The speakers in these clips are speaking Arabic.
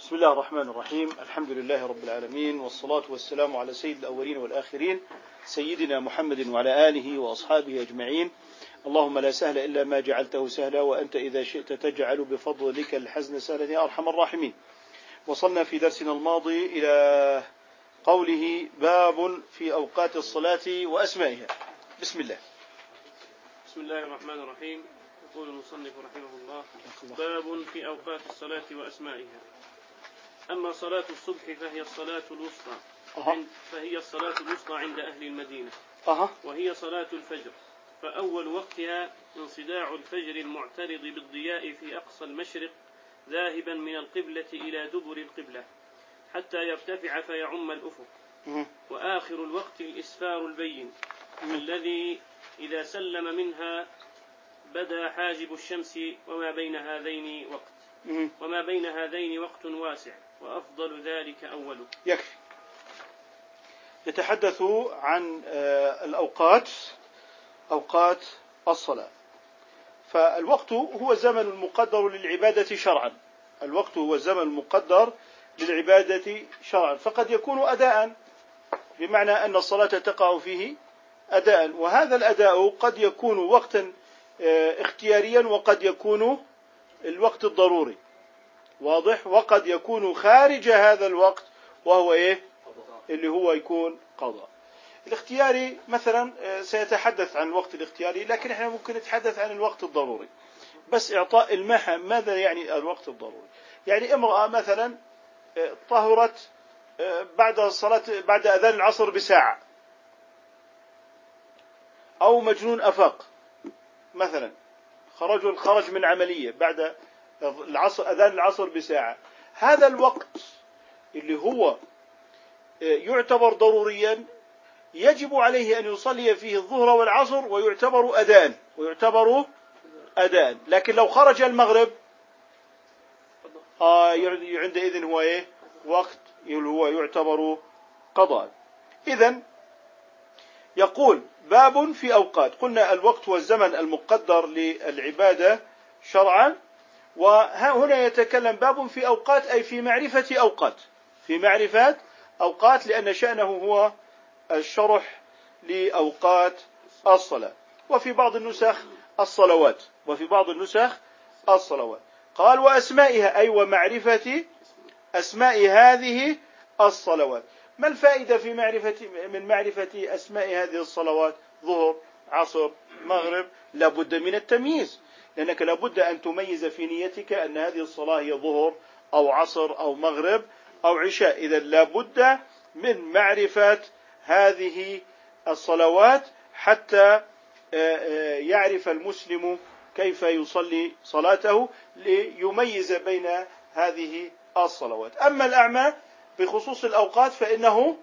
بسم الله الرحمن الرحيم. الحمد لله رب العالمين، والصلاة والسلام على سيد الأولين والآخرين سيدنا محمد وعلى آله وأصحابه أجمعين. اللهم لا سهل إلا ما جعلته سهلا، وأنت إذا شئت تجعل بفضلك الحزن سهلا يا أرحم الراحمين. وصلنا في درسنا الماضي إلى قوله باب في أوقات الصلاة وأسمائها. بسم الله. بسم الله الرحمن الرحيم. يقول المصنف رحمه الله: باب في أوقات الصلاة وأسمائها. أما صلاة الصبح فهي الصلاة الوسطى عند أهل المدينة، وهي صلاة الفجر. فأول وقتها انصداع الفجر المعترض بالضياء في أقصى المشرق ذاهبا من القبلة إلى دبر القبلة حتى يرتفع فيعم الأفق. وآخر الوقت الإسفار البين الذي إذا سلم منها بدا حاجب الشمس، وما بين هذين وقت واسع، وأفضل ذلك أوله. يكفي. يتحدث عن الأوقات، أوقات الصلاة. فالوقت هو الزمن المقدر للعبادة شرعا. الوقت هو الزمن المقدر للعبادة شرعا، فقد يكون أداء، بمعنى أن الصلاة تقع فيه أداء، وهذا الأداء قد يكون وقتا اختياريا، وقد يكون الوقت الضروري، واضح، وقد يكون خارج هذا الوقت وهو اللي هو يكون قضاء. الاختياري مثلا سيتحدث عن الوقت الاختياري، لكن احنا ممكن نتحدث عن الوقت الضروري، بس إعطاء المحا. ماذا يعني الوقت الضروري؟ يعني امرأة مثلا طهرت بعد أذان العصر بساعة، أو مجنون أفاق مثلا، خرج من عملية بعد أذان العصر بساعة. هذا الوقت اللي هو يعتبر ضروريا يجب عليه أن يصلي فيه الظهر والعصر، ويعتبر أداء. لكن لو خرج المغرب عندئذ هو وقت اللي هو يعتبر قضاء. إذن يقول باب في أوقات. قلنا الوقت هو الزمن المقدر للعبادة شرعا، وهنا يتكلم باب في أوقات، أي في معرفة أوقات، لأن شأنه هو الشرح لأوقات الصلاة. وفي بعض النسخ الصلوات. قال وأسمائها، أي ومعرفة أسماء هذه الصلوات. ما الفائدة من معرفة أسماء هذه الصلوات؟ ظهر، عصر، مغرب. لابد من التمييز، لأنك لابد أن تميز في نيتك أن هذه الصلاة هي ظهر أو عصر أو مغرب أو عشاء. إذا لابد من معرفة هذه الصلوات حتى يعرف المسلم كيف يصلي صلاته، ليميز بين هذه الصلوات. أما الأعمى بخصوص الأوقات فإنه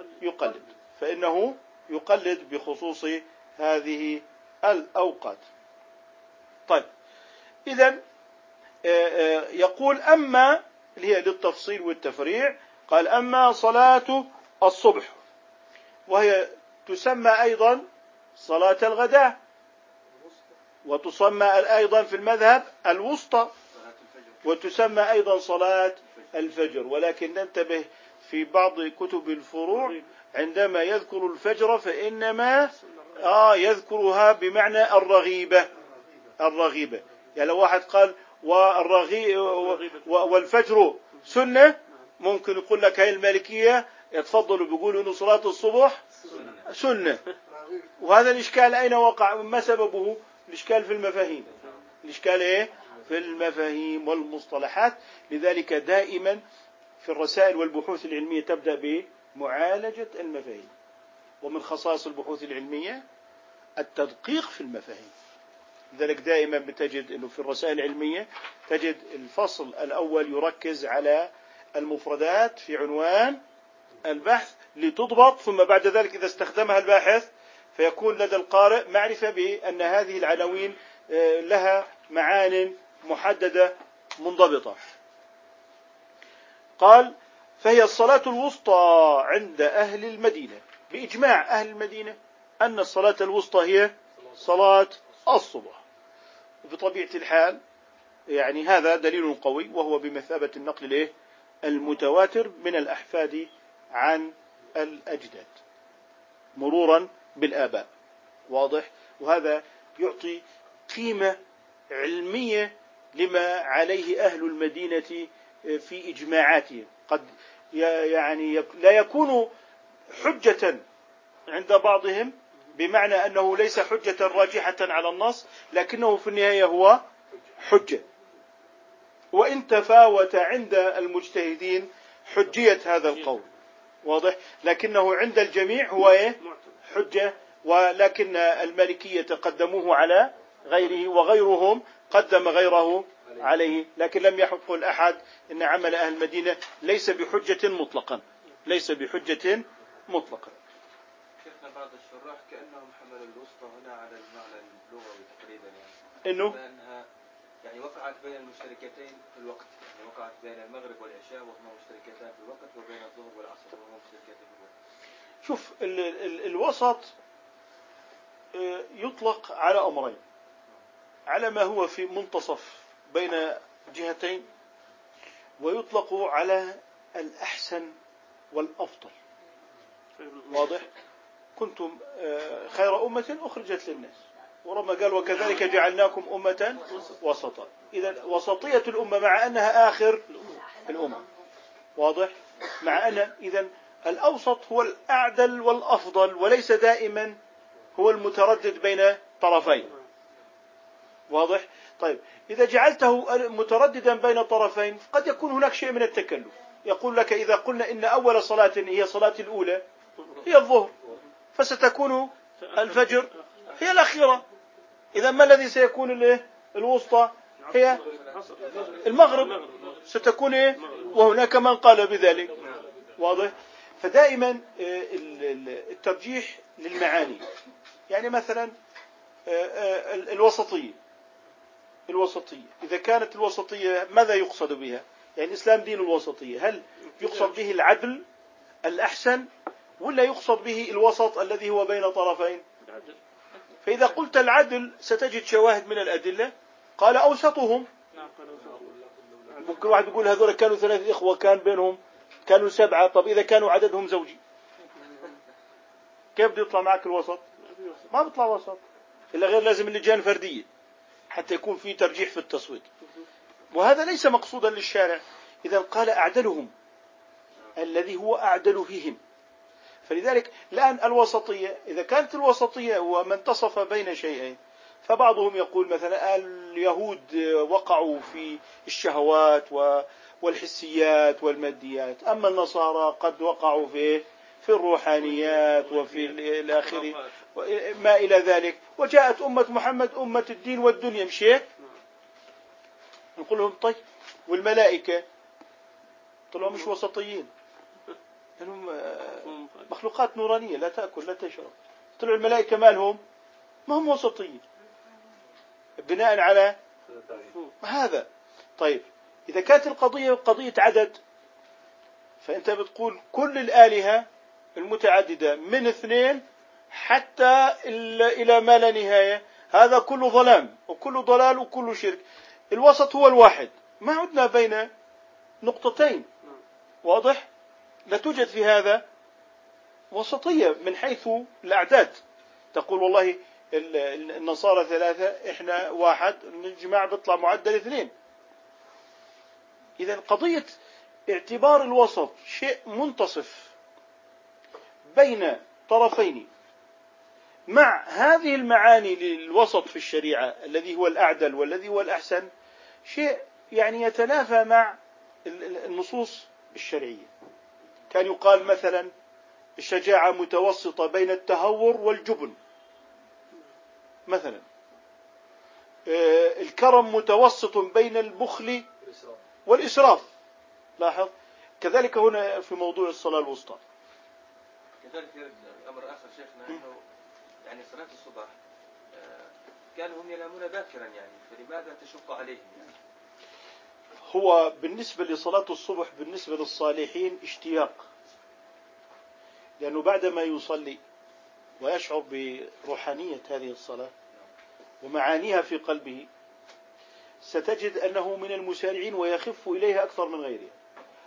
يقلد بخصوص هذه الأوقات. طيب، إذن يقول أما، اللي هي للتفصيل والتفريع، قال أما صلاة الصبح، وهي تسمى أيضا صلاة الغداء، وتسمى أيضا في المذهب الوسطى، وتسمى أيضا صلاة الفجر. ولكن ننتبه في بعض كتب الفروع عندما يذكر الفجر فإنما يذكرها بمعنى الرغيبة. يعني لو واحد قال والفجر سنة، ممكن يقول لك هاي المالكية يتفضلوا بيقولوا إنه صلاة الصبح سنة. وهذا الإشكال أين وقع؟ ما سببه؟ الإشكال في المفاهيم. في المفاهيم والمصطلحات. لذلك دائما في الرسائل والبحوث العلمية تبدأ بمعالجة المفاهيم. ومن خصائص البحوث العلمية التدقيق في المفاهيم. لذلك دائما بتجد أنه في الرسائل العلمية تجد الفصل الأول يركز على المفردات في عنوان البحث لتضبط، ثم بعد ذلك إذا استخدمها الباحث فيكون لدى القارئ معرفة بأن هذه العناوين لها معان محددة منضبطة. قال فهي الصلاة الوسطى عند أهل المدينة، بإجماع أهل المدينة أن الصلاة الوسطى هي صلاة الصبح. بطبيعة الحال يعني هذا دليل قوي، وهو بمثابة النقل المتواتر من الأحفاد عن الأجداد مرورا بالآباء. واضح؟ وهذا يعطي قيمة علمية لما عليه أهل المدينة في إجماعاتهم. قد يعني لا يكون حجة عند بعضهم، بمعنى أنه ليس حجة راجحة على النص، لكنه في النهاية هو حجة. وإن تفاوت عند المجتهدين حجية هذا القول، واضح، لكنه عند الجميع هو حجة. ولكن المالكية قدموه على غيره، وغيرهم قدم غيره عليه، لكن لم يقل أحد إن عمل أهل المدينة ليس بحجة مطلقا، ليس بحجة مطلقا. شيخنا بعض الشراح كأنهم حملوا الوسطى هنا على المعنى اللغوي تقريبا، إنه بأنها يعني وقعت بين المشتركتين في الوقت، يعني وقعت بين المغرب والعشاء وهما مشتركتان في الوقت، وبين الظهر والعصر وهما مشتركتان في الوقت. شوف الوسط يطلق على أمرين: على ما هو في منتصف بين جهتين، ويطلق على الأحسن والأفضل. واضح؟ كنتم خير أمة أخرجت للناس، وربما قال وكذلك جعلناكم أمة وسطا. إذا وسطية الأمة مع أنها آخر الأمة. واضح؟ مع أن إذن الأوسط هو الأعدل والأفضل، وليس دائما هو المتردد بين طرفين. واضح؟ طيب إذا جعلته مترددا بين طرفين قد يكون هناك شيء من التكلف. يقول لك إذا قلنا إن أول صلاة هي صلاة الأولى هي الظهر، فستكون الفجر هي الأخيرة. إذا ما الذي سيكون الوسطى؟ هي المغرب، ستكون وهناك من قال بذلك. واضح؟ فدائما الترجيح للمعاني. يعني مثلا الوسطية، إذا كانت الوسطية ماذا يقصد بها؟ يعني الإسلام دين الوسطية، هل يقصد به العدل الأحسن، ولا يقصد به الوسط الذي هو بين طرفين؟ فإذا قلت العدل ستجد شواهد من الأدلة قال أوسطهم. ممكن واحد يقول هذول كانوا 3 إخوة كان بينهم كانوا 7، طب إذا كانوا عددهم زوجي كيف بده يطلع معك الوسط؟ ما بيطلع وسط إلا غير لازم اللجان فردية حتى يكون في ترجيح في التصويت، وهذا ليس مقصودا للشارع. إذا قال أعدلهم الذي هو أعدل فيهم. فلذلك الآن الوسطية، إذا كانت الوسطية هو من تصف بين شيئين، فبعضهم يقول مثلا اليهود وقعوا في الشهوات والحسيات والماديات، أما النصارى قد وقعوا في الروحانيات وفي الآخر ما إلى ذلك، وجاءت أمة محمد أمة الدين والدنيا. مشيت نقول لهم طيب والملائكة؟ طلعوا مش وسطيين، لأنهم مخلوقات نورانية لا تأكل لا تشرب. طلعوا الملائكة مالهم؟ ما هم وسطيين بناء على هذا. طيب إذا كانت القضية قضية عدد، فأنت بتقول كل الآلهة المتعددة من 2 حتى إلى ما لا نهاية، هذا كله ظلام وكله ضلال وكله شرك. الوسط هو الواحد، ما عدنا بين نقطتين. واضح؟ لا توجد في هذا وسطية من حيث الأعداد. تقول والله النصارى 3 إحنا 1، نجمع بيطلع معدل 2. إذا قضية اعتبار الوسط شيء منتصف بين طرفين مع هذه المعاني للوسط في الشريعة الذي هو الأعدل والذي هو الأحسن، شيء يعني يتنافى مع النصوص الشرعية. كان يقال مثلا الشجاعة متوسطة بين التهور والجبن مثلا، الكرم متوسط بين البخل والإسراف. لاحظ كذلك هنا في موضوع الصلاة الوسطى. كذلك أمر آخر شيخنا أنه يعني صلاة الصبح كانوا هم ينامون باكرا، يعني فلماذا تشق عليهم؟ يعني هو بالنسبة لصلاة الصبح بالنسبة للصالحين اشتياق، لأنه بعدما يصلي ويشعر بروحانية هذه الصلاة ومعانيها في قلبه ستجد أنه من المسارعين ويخف إليها أكثر من غيرها.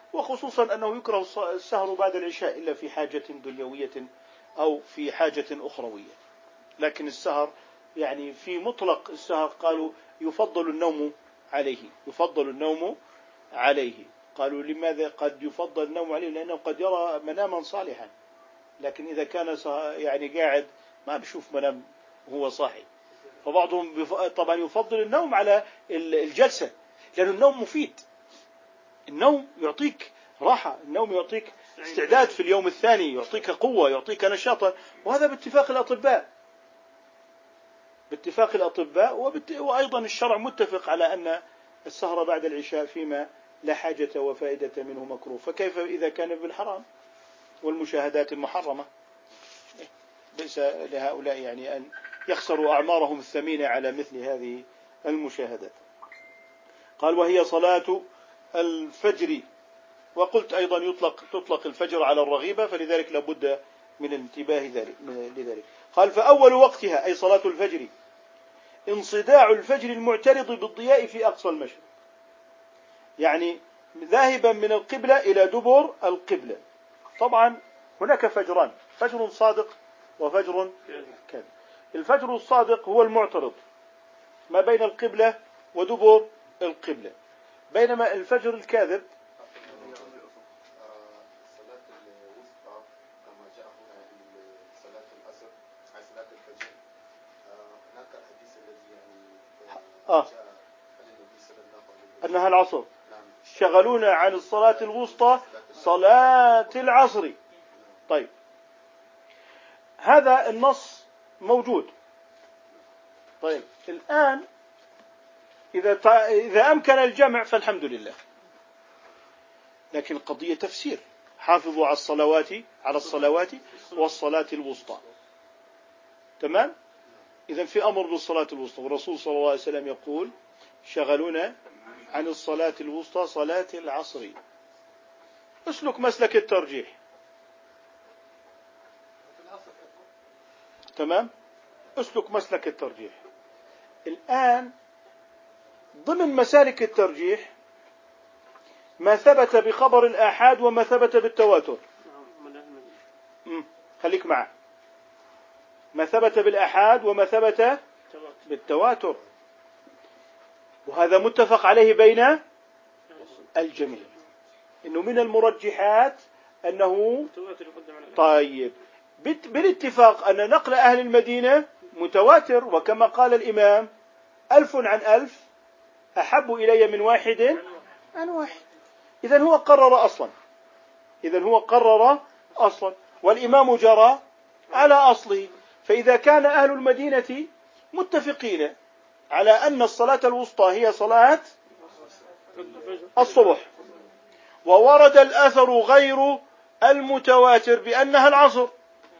وخصوصا أنه يكره السهر بعد العشاء إلا في حاجة دنيوية أو في حاجة أخروية. لكن السهر يعني في مطلق السهر قالوا يفضل النوم عليه، يفضل النوم عليه. قالوا لماذا قد يفضل النوم عليه؟ لأنه قد يرى مناما صالحا، لكن إذا كان يعني قاعد ما بيشوف منام وهو صاحي. فبعضهم طبعا يفضل النوم على الجلسة، لأن النوم مفيد، النوم يعطيك راحة، النوم يعطيك استعداد في اليوم الثاني، يعطيك قوة، يعطيك نشاطا. وهذا باتفاق الأطباء، باتفاق الأطباء وأيضا الشرع متفق على أن السهر بعد العشاء فيما لا حاجة وفائدة منه مكروه، فكيف إذا كان بالحرام والمشاهدات المحرمة؟ ليس لهؤلاء يعني أن يخسروا أعمارهم الثمينة على مثل هذه المشاهدات. قال وهي صلاة الفجر. وقلت أيضا تطلق الفجر على الرغيبة، فلذلك لابد من الانتباه لذلك. قال فأول وقتها أي صلاة الفجر انصداع الفجر المعترض بالضياء في أقصى المشرق، يعني ذاهبا من القبلة إلى دبر القبلة. طبعا هناك فجران، فجر صادق وفجر كاذب. الفجر الصادق هو المعترض ما بين القبلة ودبر القبلة، بينما الفجر الكاذب أنها العصر، شغلونا عن الصلاة الوسطى صلاة العصر. طيب هذا النص موجود. طيب الآن إذا أمكن الجمع فالحمد لله، لكن القضية تفسير. حافظوا على الصلوات والصلاة الوسطى. تمام؟ إذن في أمر بالصلاة الوسطى، والرسول صلى الله عليه وسلم يقول شغلونا عن الصلاة الوسطى صلاة العصر. اسلك مسلك الترجيح. تمام؟ اسلك مسلك الترجيح. الآن ضمن مسالك الترجيح ما ثبت بخبر الآحاد وما ثبت بالتواتر. خليك معه. ما ثبت بالآحاد وما ثبت بالتواتر، وهذا متفق عليه بين الجميع إنه من المرجحات أنه طيب بالاتفاق أن نقل أهل المدينة متواتر، وكما قال الإمام 1000 عن 1000 أحب إلي من 1 عن 1. إذن هو قرر أصلا، والإمام جرى على أصله. فإذا كان أهل المدينة متفقين على أن الصلاة الوسطى هي صلاة الصبح، وورد الأثر غير المتواتر بأنها العصر،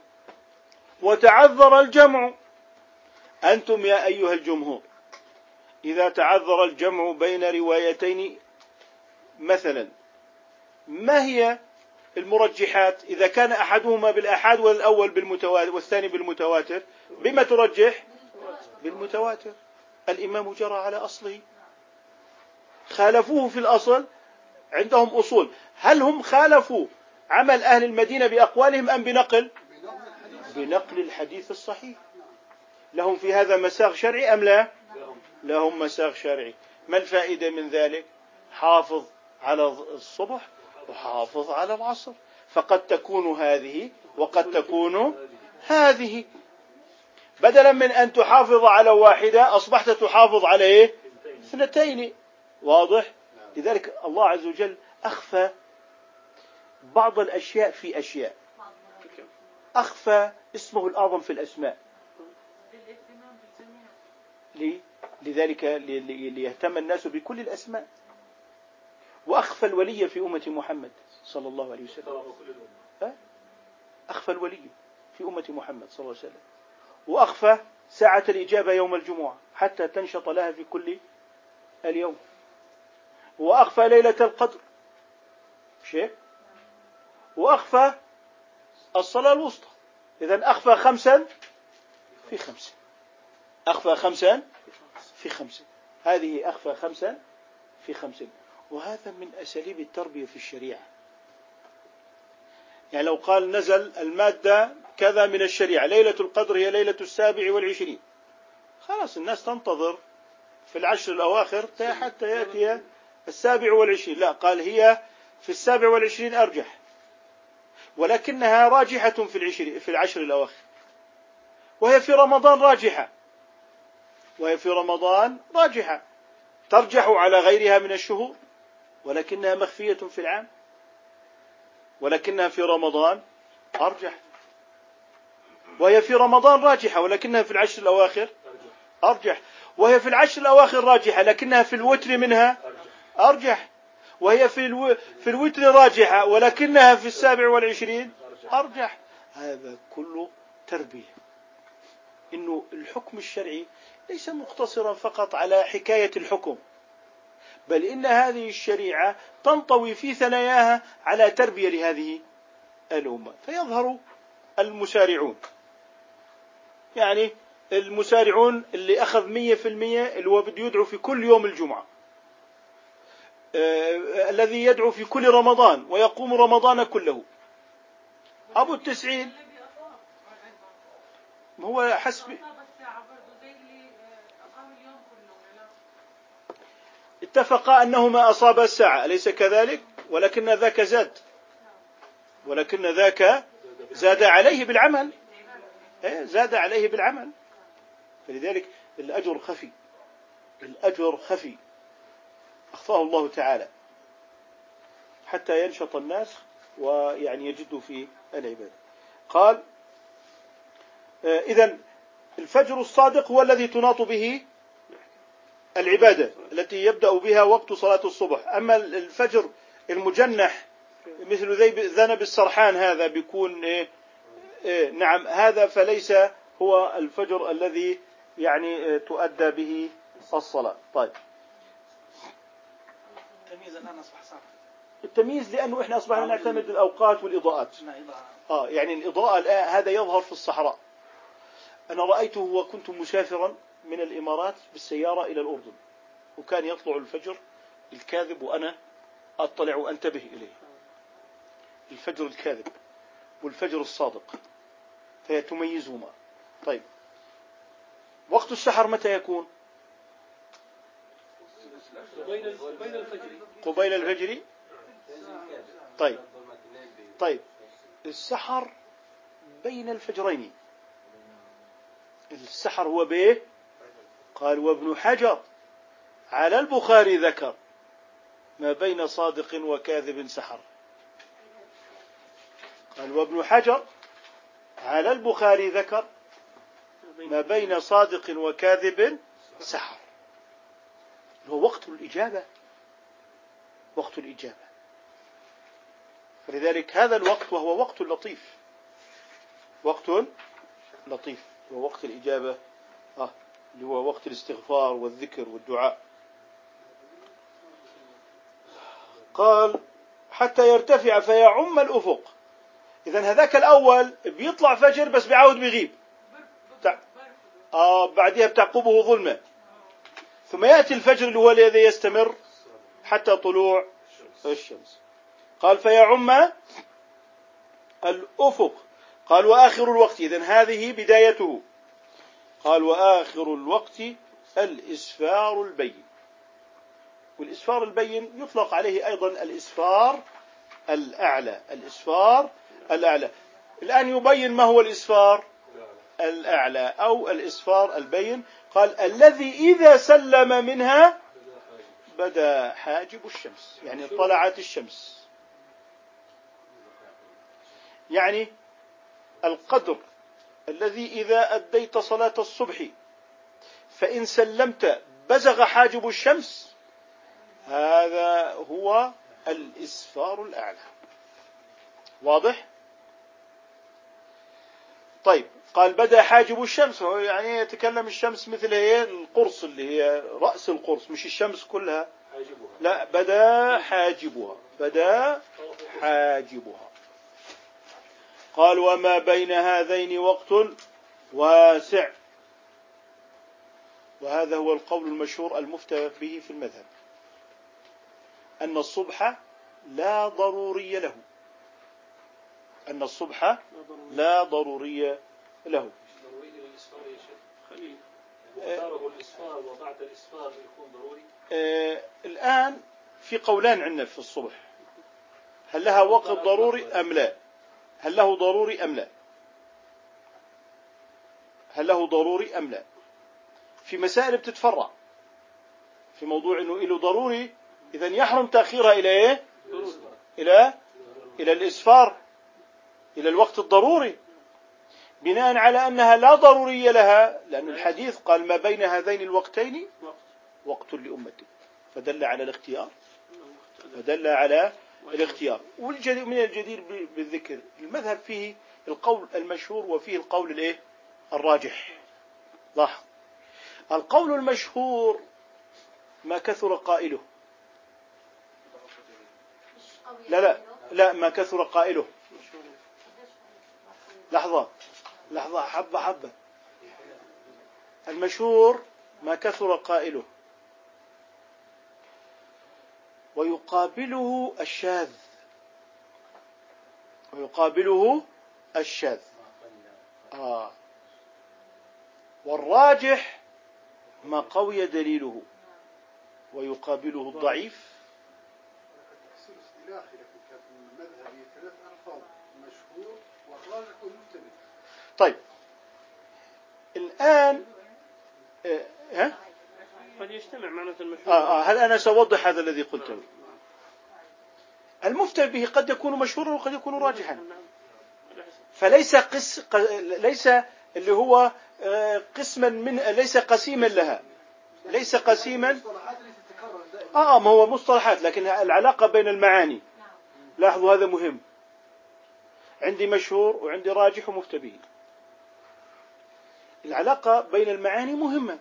وتعذر الجمع، أنتم يا أيها الجمهور إذا تعذر الجمع بين روايتين مثلا، ما هي المرجحات؟ إذا كان أحدهما بالآحاد والأول بالمتواتر والثاني بالمتواتر، بما ترجح؟ بالمتواتر. الإمام جرى على أصله، خالفوه في الأصل، عندهم أصول. هل هم خالفوا عمل أهل المدينة بأقوالهم أم بنقل الحديث الصحيح؟ لهم في هذا مساغ شرعي أم لا؟ لهم مساغ شرعي. ما الفائدة من ذلك؟ حافظ على الصبح وحافظ على العصر، فقد تكون هذه وقد تكون هذه. بدلا من أن تحافظ على واحدة أصبحت تحافظ على 2. واضح؟ لذلك الله عز وجل أخفى بعض الأشياء في أشياء، أخفى اسمه الأعظم في الأسماء. لذلك ليهتم الناس بكل الأسماء. وأخفى الولي في أمة محمد صلى الله عليه وسلم، أخفى الولي في أمة محمد صلى الله عليه وسلم، وأخفى ساعة الإجابة يوم الجمعة حتى تنشط لها في كل اليوم، وأخفى ليلة القدر شيء، وأخفى الصلاة الوسطى. إذن أخفى 5 في 5، أخفى 5 في 5. هذه أخفى 5 في 5. وهذا من أساليب التربية في الشريعة. يعني لو قال نزل المادة كذا من الشريعة، ليلة القدر هي ليلة 27، خلاص الناس تنتظر في العشر الأواخر حتى يأتي 27. لا، قال هي في 27 أرجح، ولكنها راجحة في العشر الأواخر، وهي في رمضان راجحة، ترجح على غيرها من الشهور، ولكنها مخفية في العام، ولكنها في رمضان أرجح. وهي في رمضان راجحة ولكنها في العشر الأواخر أرجح. وهي في العشر الأواخر راجحة لكنها في الوتر منها أرجح. وهي في الوتر راجحة ولكنها في 27 أرجح. هذا كله تربية. إنه الحكم الشرعي ليس مقتصرا فقط على حكاية الحكم، بل إن هذه الشريعة تنطوي في ثناياها على تربية لهذه الأمة. فيظهر المسارعون، يعني المسارعون اللي أخذ 100%، اللي هو بده يدعو في كل يوم الجمعة، الذي يدعو في كل رمضان ويقوم رمضان كله. أبو 90 هو حسب اتفق أنهما أصاب الساعة، أليس كذلك؟ ولكن ذاك زاد عليه بالعمل، زاد عليه بالعمل. فلذلك الأجر خفي أخفاه الله تعالى حتى ينشط الناس ويعني يجدوا في العبادة. قال إذن الفجر الصادق هو الذي تناط به العبادة التي يبدأ بها وقت صلاة الصبح. أما الفجر المجنح مثل ذنب السرحان هذا بيكون نعم، هذا فليس هو الفجر الذي يعني تؤدى به الصلاة. طيب، التمييز الآن أصبح صعب. التمييز لأنه إحنا أصبحنا نعتمد الأوقات والإضاءات. يعني الإضاءة الآن هذا يظهر في الصحراء. أنا رأيته وكنت مسافرا من الإمارات بالسيارة إلى الأردن، وكان يطلع الفجر الكاذب وأنا أطلع وأنتبه إليه، الفجر الكاذب والفجر الصادق، فهي تميزهما. طيب، وقت السحر متى يكون؟ قبيل الفجر. طيب السحر بين الفجرين. السحر هو به، قال وابن حجر على البخاري ذكر ما بين صادق وكاذب سحر. قال وابن حجر على البخاري ذكر ما بين صادق وكاذب سحر. هو وقت الإجابة، فلذلك هذا الوقت وهو وقت لطيف، هو وقت الإجابة، اللي هو وقت الاستغفار والذكر والدعاء. قال حتى يرتفع فيعم الأفق. إذن هذاك الأول بيطلع فجر بس بيعاود بيغيب، بعدها بتعقبه ظلمة، ثم يأتي الفجر اللي هو الذي يستمر حتى طلوع الشمس. قال فيعم الأفق. قال وآخر الوقت، إذن هذه بدايته. قال وآخر الوقت الإسفار البين. والإسفار البين يطلق عليه أيضا الإسفار الأعلى. الآن يبين ما هو الإسفار الأعلى أو الإسفار البين. قال الذي إذا سلم منها بدا حاجب الشمس، يعني طلعت الشمس. يعني القدر الذي إذا أديت صلاة الصبح فإن سلمت بزغ حاجب الشمس، هذا هو الإسفار الأعلى. واضح؟ طيب، قال بدأ حاجب الشمس، يعني يتكلم الشمس مثل هي القرص اللي هي رأس القرص، مش الشمس كلها، لا، بدأ حاجبها. قال وما بين هذين وقت واسع. وهذا هو القول المشهور المفتى به في المذهب. أن الصبح لا ضروري له، أن الصبح لا ضروري له. ضروري للإسفار يا شيخ خليل، وقاره الإسفار وبعد الإسفار يكون ضروري. الآن في قولان عندنا في الصبح، هل لها وقت ضروري أم لا؟ هل له ضروري أم لا؟ هل له ضروري أم لا؟ في مسائل بتتفرع في موضوع إنه له ضروري، إذن يحرم تأخيرها إلى إيه؟ إلى الإسفار، إلى الوقت الضروري، بناء على أنها لا ضرورية لها، لأن الحديث قال ما بين هذين الوقتين وقت لأمتي، فدل على الاختيار، من الجدير بالذكر المذهب فيه القول المشهور وفيه القول الراجح. لاحظ، القول المشهور ما كثر قائله، لا ما كثر قائله. لحظة حبة. المشهور ما كثر قائله، ويقابله الشاذ. والراجح ما قوي دليله، ويقابله الضعيف. طيب الآن قد يجتمع معنى المشهور. هل أنا سأوضح هذا الذي قلته؟ المفتى به قد يكون مشهورا وقد يكون راجحا، فليس ليس اللي هو قسما من، ليس قسيما لها، ليس قسيما. ما هو مصطلحات، لكن العلاقة بين المعاني. لاحظوا هذا مهم، عندي مشهور وعندي راجح ومفتى به، العلاقة بين المعاني مهمة،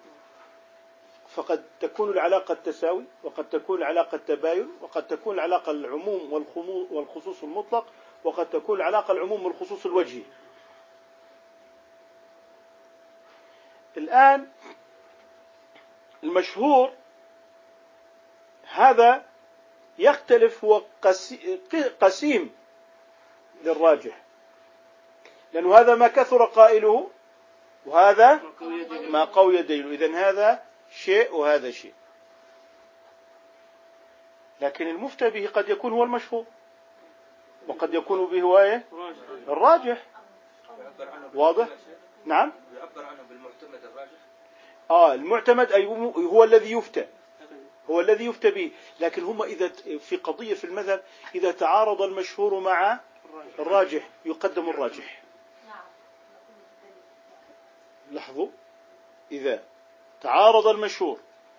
فقد تكون العلاقة تساوي، وقد تكون العلاقة تباين، وقد تكون العلاقة العموم والخصوص المطلق، وقد تكون العلاقة العموم والخصوص الوجهي. الآن المشهور هذا يختلف، هو قسيم للراجح، لأنه هذا ما كثر قائله وهذا ما قوي دليله، إذن هذا شيء وهذا شيء. لكن المفتى به قد يكون هو المشهور، وقد يكون به هو الراجح. واضح؟ نعم. يعبر عنه بالمعتمد الراجح. المعتمد أي هو الذي يفتى به. لكن هم إذا في قضية في المذهب إذا تعارض المشهور مع الراجح يقدم الراجح. لاحظوا، إذا تعارض المشهور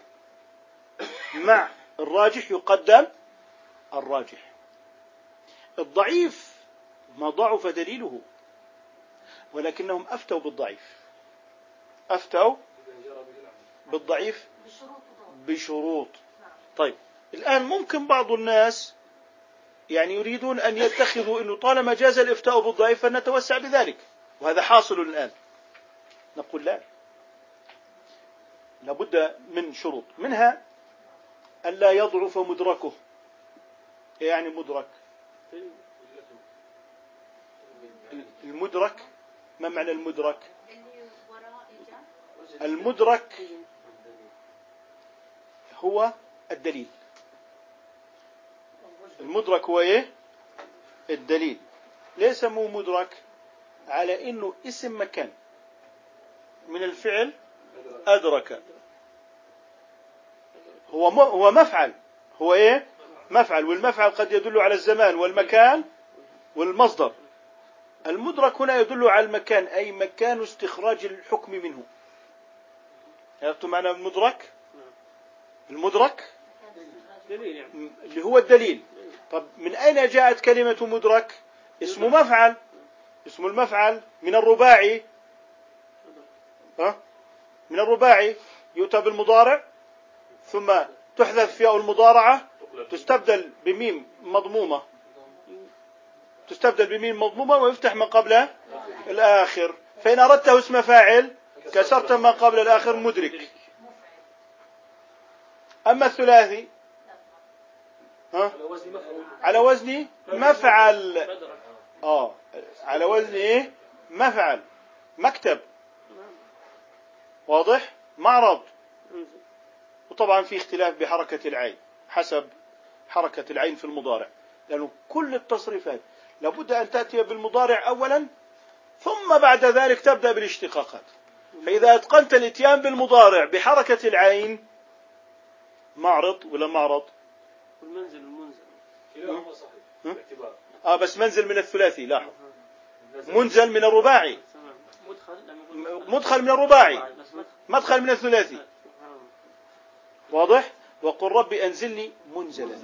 مع الراجح يقدم الراجح. الضعيف ما ضعف دليله، ولكنهم أفتوا بالضعيف، أفتوا بالضعيف بشروط. طيب الآن ممكن بعض الناس يريدون أن يتخذوا أنه طالما جاز الإفتاء بالضعيف فنتوسع بذلك، وهذا حاصل الآن. نقول لا، لابد من شروط، منها أن لا يضعف مدركه. يعني مدرك، المدرك، ما معنى المدرك؟ المدرك هو الدليل. المدرك هو الدليل. ليس مو مدرك على إنه اسم مكان من الفعل أدرك، هو مفعل، هو مفعل، والمفعل قد يدل على الزمان والمكان والمصدر. المدرك هنا يدل على المكان، أي مكان استخراج الحكم منه. عرفتم معنى المدرك؟ المدرك اللي هو الدليل. طب من أين جاءت كلمة مدرك؟ اسم مفعل، اسم المفعل من الرباعي، من الرباعي يؤتى بالمضارع ثم تحذف فيها المضارعة، تستبدل بميم مضمومة ويفتح ما قبل الآخر. فإن أردته اسم فاعل كسرت ما قبل الآخر مدرك. أما الثلاثي ها؟ على وزن مفعل. على وزن ايه؟ مفعل. مكتب. واضح؟ معرض. وطبعا في اختلاف بحركة العين حسب حركة العين في المضارع، لأنه كل التصريفات لابد أن تأتي بالمضارع أولا ثم بعد ذلك تبدأ بالاشتقاقات. فإذا أتقنت الاتيان بالمضارع بحركة العين، معرض ولا معرض؟ والمنزل كلاهما صحيح. بس منزل من الثلاثي، لاحظ. منزل من الرباعي، مدخل من الرباعي، مدخل من الثلاثي. واضح؟ وقل ربي أنزلني منزلا.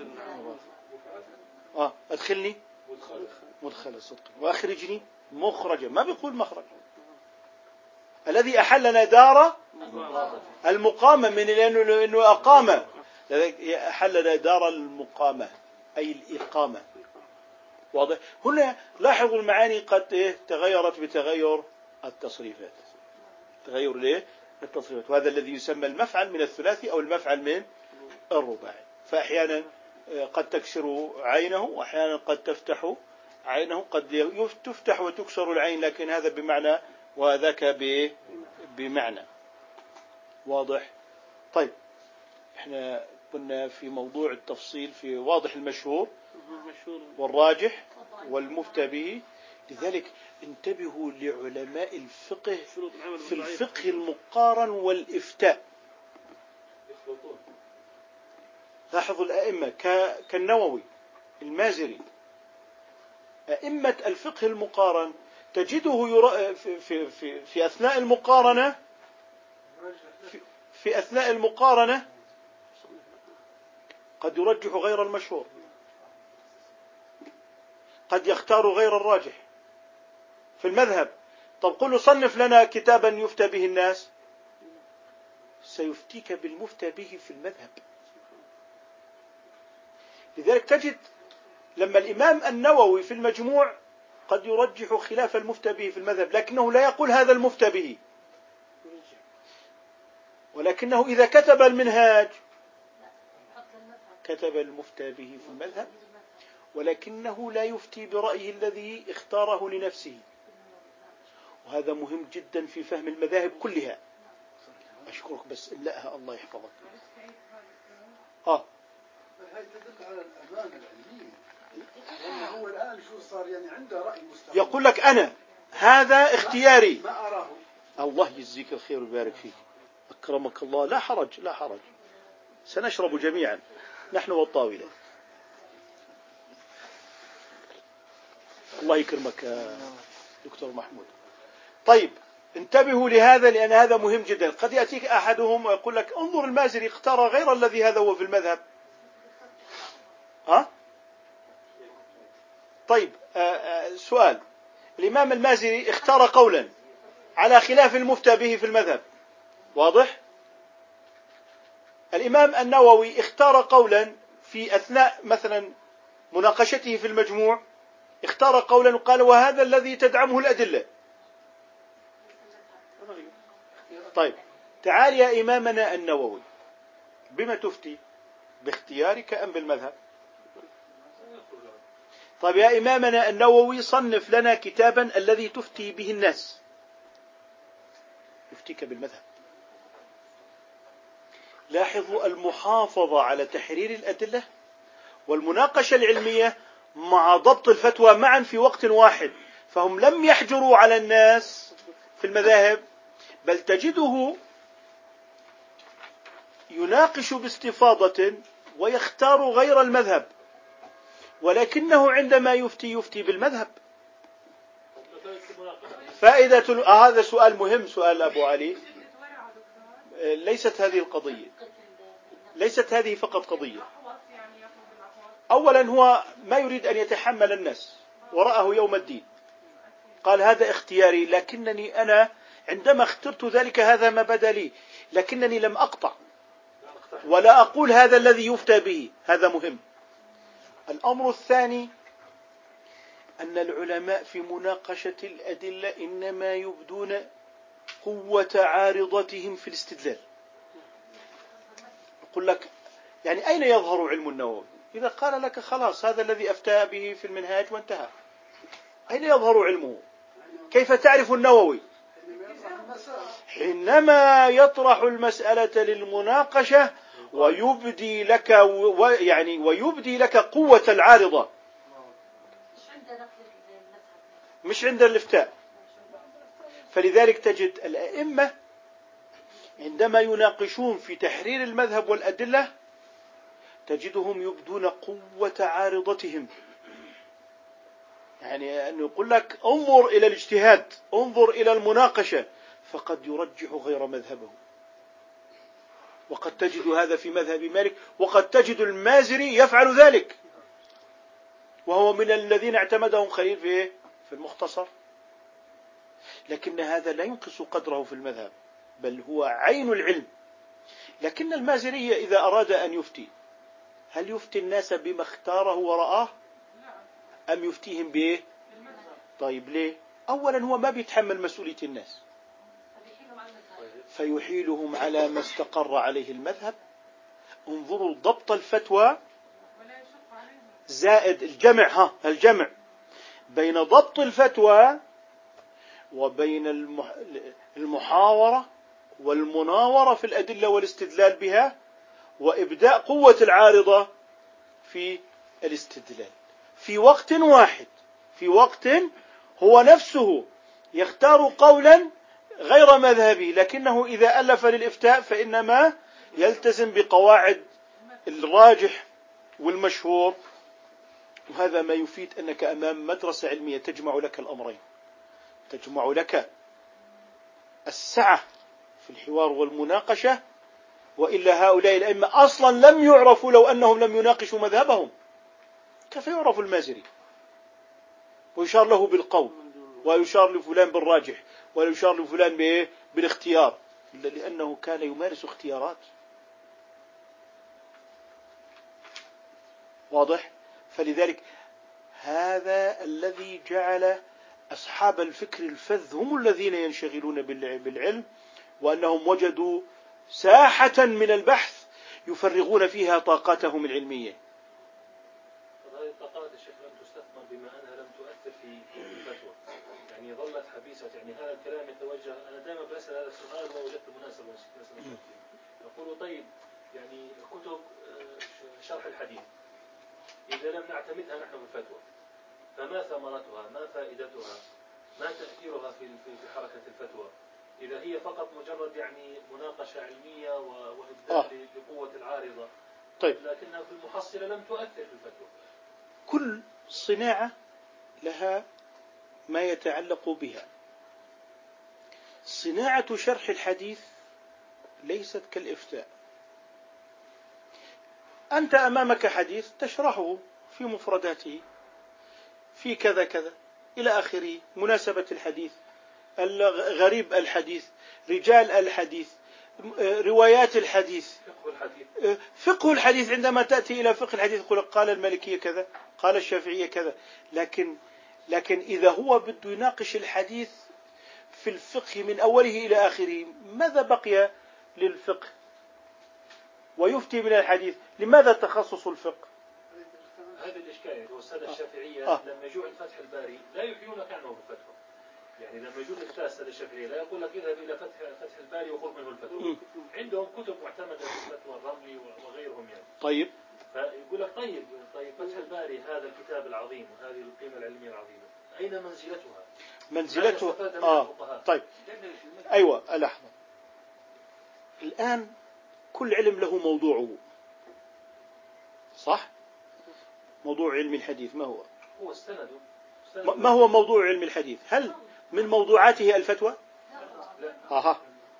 أدخلني مدخل صدق، وأخرجني مخرجا. ما بيقول مخرج. الذي أحلنا دار المقامة، من لأنه أقام، أحلنا دار المقامة أي الإقامة. واضح؟ هنا لاحظوا المعاني قد تغيرت بتغير التصريفات. تغير ليه؟ التصريفات. وهذا الذي يسمى المفعل من الثلاثي أو المفعل من الرباعي. فأحيانا قد تكسر عينه، وأحيانا قد تفتح عينه. قد تفتح وتكسر العين، لكن هذا بمعنى وذاك بمعنى. واضح؟ طيب، احنا كنا في موضوع التفصيل في واضح المشهور والراجح والمفتى به. لذلك انتبهوا لعلماء الفقه في الفقه المقارن والإفتاء. لاحظوا الأئمة كالنووي، المازري، أئمة الفقه المقارن تجده في أثناء المقارنة في أثناء المقارنة قد يرجح غير المشهور، قد يختار غير الراجح في المذهب. طب قل له صنف لنا كتابا يفتى به الناس، سيفتيك بالمفتى به في المذهب. لذلك تجد لما الإمام النووي في المجموع قد يرجح خلاف المفتى به في المذهب، لكنه لا يقول هذا المفتى به، ولكنه إذا كتب المنهاج كتب المفتى به في المذهب، ولكنه لا يفتي برأيه الذي اختاره لنفسه. وهذا مهم جدا في فهم المذاهب كلها. أشكرك، بس املأها الله يحفظك. هاي تدل على الأمانة العلمية. يعني هو الآن شو صار، يعني عنده رأي مستقل. يقول لك أنا هذا اختياري. ما أراه. الله يجزيك الخير ويبارك فيك. أكرمك الله. لا حرج لا حرج، سنشرب جميعا نحن والطاولة. الله يكرمك دكتور محمود. طيب، انتبهوا لهذا، لأن هذا مهم جدا. قد يأتيك أحدهم ويقول لك انظر المازري اختار غير الذي هذا هو في المذهب. طيب، سؤال. الإمام المازري اختار قولا على خلاف المفتى به في المذهب، واضح؟ الإمام النووي اختار قولا في أثناء مثلا مناقشته في المجموع، اختار قولا وقال وهذا الذي تدعمه الأدلة. طيب، تعال يا إمامنا النووي، بما تفتي؟ باختيارك أم بالمذهب؟ طيب يا إمامنا النووي، صنف لنا كتابا الذي تفتي به الناس. يفتيك بالمذهب. لاحظوا المحافظة على تحرير الأدلة والمناقشة العلمية مع ضبط الفتوى معا في وقت واحد. فهم لم يحجروا على الناس في المذاهب، بل تجده يناقش باستفاضة ويختار غير المذهب، ولكنه عندما يفتي بالمذهب. فائدة هذا سؤال مهم، سؤال أبو علي. ليست هذه القضية، ليست هذه فقط قضية. أولا هو ما يريد أن يتحمل الناس ورأه يوم الدين. قال هذا اختياري، لكنني أنا عندما اخترت ذلك هذا ما بدا لي، لكنني لم أقطع ولا أقول هذا الذي يفتى به. هذا مهم. الأمر الثاني أن العلماء في مناقشة الأدلة إنما يبدون قوة عارضتهم في الاستدلال. أقول لك يعني أين يظهر علم النووي؟ إذا قال لك خلاص هذا الذي أفتى به في المنهاج وانتهى، أين يظهر علمه؟ كيف تعرف النووي؟ حينما يطرح المسألة للمناقشة ويبدي لك قوة العارضة، مش عند الإفتاء. فلذلك تجد الأئمة عندما يناقشون في تحرير المذهب والأدلة تجدهم يبدون قوة عارضتهم، يعني أن يقول لك انظر إلى الاجتهاد، انظر إلى المناقشة، فقد يرجح غير مذهبه. وقد تجد هذا في مذهب مالك، وقد تجد المازري يفعل ذلك، وهو من الذين اعتمدهم خليل في المختصر. لكن هذا لا ينقص قدره في المذهب، بل هو عين العلم. لكن المازري إذا أراد أن يفتي، هل يفتي الناس بما اختاره ورآه أم يفتيهم به؟ طيب ليه؟ أولا هو ما بيتحمل مسؤولية الناس، فيحيلهم على ما استقر عليه المذهب. انظروا ضبط الفتوى زائد الجمع بين ضبط الفتوى وبين المحاورة والمناورة في الأدلة والاستدلال بها، وإبداء قوة العارضة في الاستدلال في وقت واحد، في وقت هو نفسه يختار قولا غير مذهبي، لكنه إذا ألف للإفتاء فإنما يلتزم بقواعد الراجح والمشهور. وهذا ما يفيد أنك أمام مدرسة علمية تجمع لك الأمرين، تجمع لك السعة في الحوار والمناقشة، وإلا هؤلاء الأئمة أصلا لم يعرفوا لو أنهم لم يناقشوا مذهبهم. كيف يعرف المازري ويشار له بالقول، ويشار لفلان بالراجح، ويشار لفلان بالاختيار، لأنه كان يمارس اختيارات. واضح؟ فلذلك هذا الذي جعل أصحاب الفكر الفذ هم الذين ينشغلون بالعلم، وأنهم وجدوا ساحة من البحث يفرغون فيها طاقاتهم العلمية. هذه الطاقات الشيخ لم تستثمر بما أنها لم تؤثر في الفتوى، يعني ظلت حبيسة. يعني هذا الكلام يتوجه، أنا دائما بسأل هذا السؤال ووجدت مناسبة يقولوا طيب يعني كتب شرح الحديث إذا لم نعتمدها نحن في الفتوى فما ثمرتها، ما فائدتها، ما تأثيرها في حركة الفتوى إذا هي فقط مجرد يعني مناقشة علمية وإبداء لقوة العارضة؟ طيب، لكنها في المحصلة لم تؤثر في الفتوى. كل صناعة لها ما يتعلق بها. صناعة شرح الحديث ليست كالإفتاء. أنت أمامك حديث تشرحه في مفرداته، في كذا كذا إلى آخره، مناسبة الحديث، غريب الحديث، رجال الحديث، روايات الحديث، فقه الحديث. عندما تأتي إلى فقه الحديث يقول قال المالكية كذا، قال الشافعية كذا. لكن إذا هو بده يناقش الحديث في الفقه من أوله إلى آخره، ماذا بقي للفقه؟ ويفتي من الحديث، لماذا تخصص الفقه؟ هذا الإشكال. هو السادة الشافعية لما يجوا عند فتح الباري لا يحيونك عنه بالفتوى. يعني لما يجوا لك السادة الشافعية لا يقول لك اذهب إلى فتح الباري وخذ منه الفتوى. عندهم كتب معتمدة في الفتوى الرملي وغيرهم يعني. طيب، فيقول لك طيب فتح الباري هذا الكتاب العظيم وهذه القيمة العلمية العظيمة أين منزلتها؟ طيب، أيوة، لحظة. الآن كل علم له موضوعه، صح؟ موضوع علم الحديث ما هو؟ هو السند. ما هو موضوع علم الحديث؟ هل من موضوعاته الفتوى؟ لا.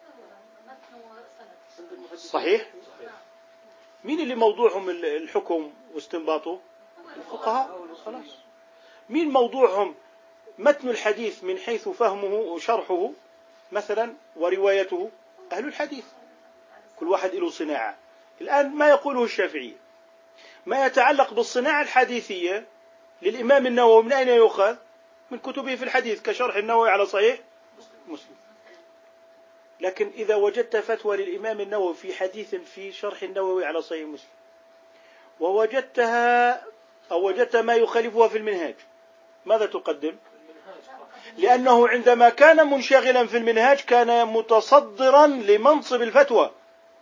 صحيح؟ مين اللي موضوعهم الحكم واستنباطه؟ الفقهاء. خلاص. مين موضوعهم متن الحديث من حيث فهمه وشرحه مثلا وروايته؟ أهل الحديث. كل واحد له صناعة. الآن ما يقوله الشافعي ما يتعلق بالصناعة الحديثية للإمام النووي من أين يؤخذ؟ من كتبه في الحديث كشرح النووي على صحيح مسلم. لكن إذا وجدت فتوى للإمام النووي في حديث في شرح النووي على صحيح مسلم، ووجدتها أو وجدت ما يخالفها في المنهاج، ماذا تقدم؟ لأنه عندما كان منشغلا في المنهاج كان متصدرا لمنصب الفتوى،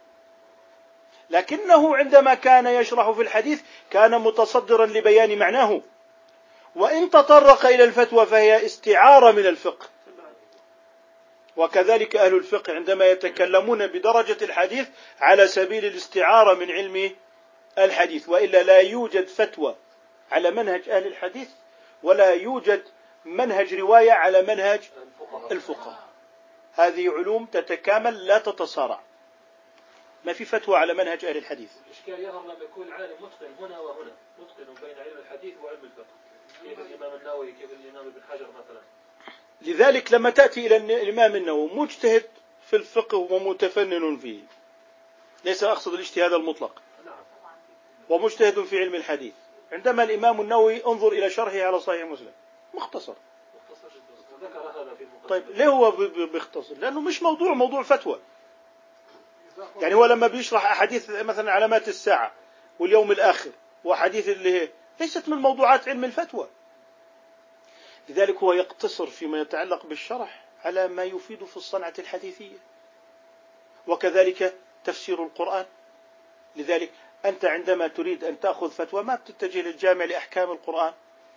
لكنه عندما كان يشرح في الحديث كان متصدرا لبيان معناه، وإن تطرق إلى الفتوى فهي استعارة من الفقه. وكذلك أهل الفقه عندما يتكلمون بدرجة الحديث على سبيل الاستعارة من علم الحديث، وإلا لا يوجد فتوى على منهج أهل الحديث ولا يوجد منهج رواية على منهج الفقهاء. هذه علوم تتكامل لا تتصارع، ما في فتوى على منهج أهل الحديث. الإشكال يظهر لما يكون العالم متقن هنا وهنا، متقن بين علم الحديث وعلم الفقه، كيف الإمام النووي، كيف الإمام ابن حجر مثلا. لذلك لما تأتي إلى الإمام النووي مجتهد في الفقه ومتفنن فيه، ليس أقصد الاجتهاد المطلق، ومجتهد في علم الحديث، عندما الإمام النووي انظر إلى شرحه على صحيح مسلم مختصر. ذكر هذا في المقدمة. طيب ليه هو بيختصر؟ لأنه مش موضوع فتوى. يعني هو لما بيشرح أحاديث مثلا علامات الساعة واليوم الآخر وأحاديث اللي هي ليست من موضوعات علم الفتوى، لذلك هو يقتصر فيما يتعلق بالشرح على ما يفيد في الصنعة الحديثية. وكذلك تفسير القرآن. لذلك أنت عندما تريد أن تأخذ فتوى ما بتتجه للجامع لأحكام القرآن.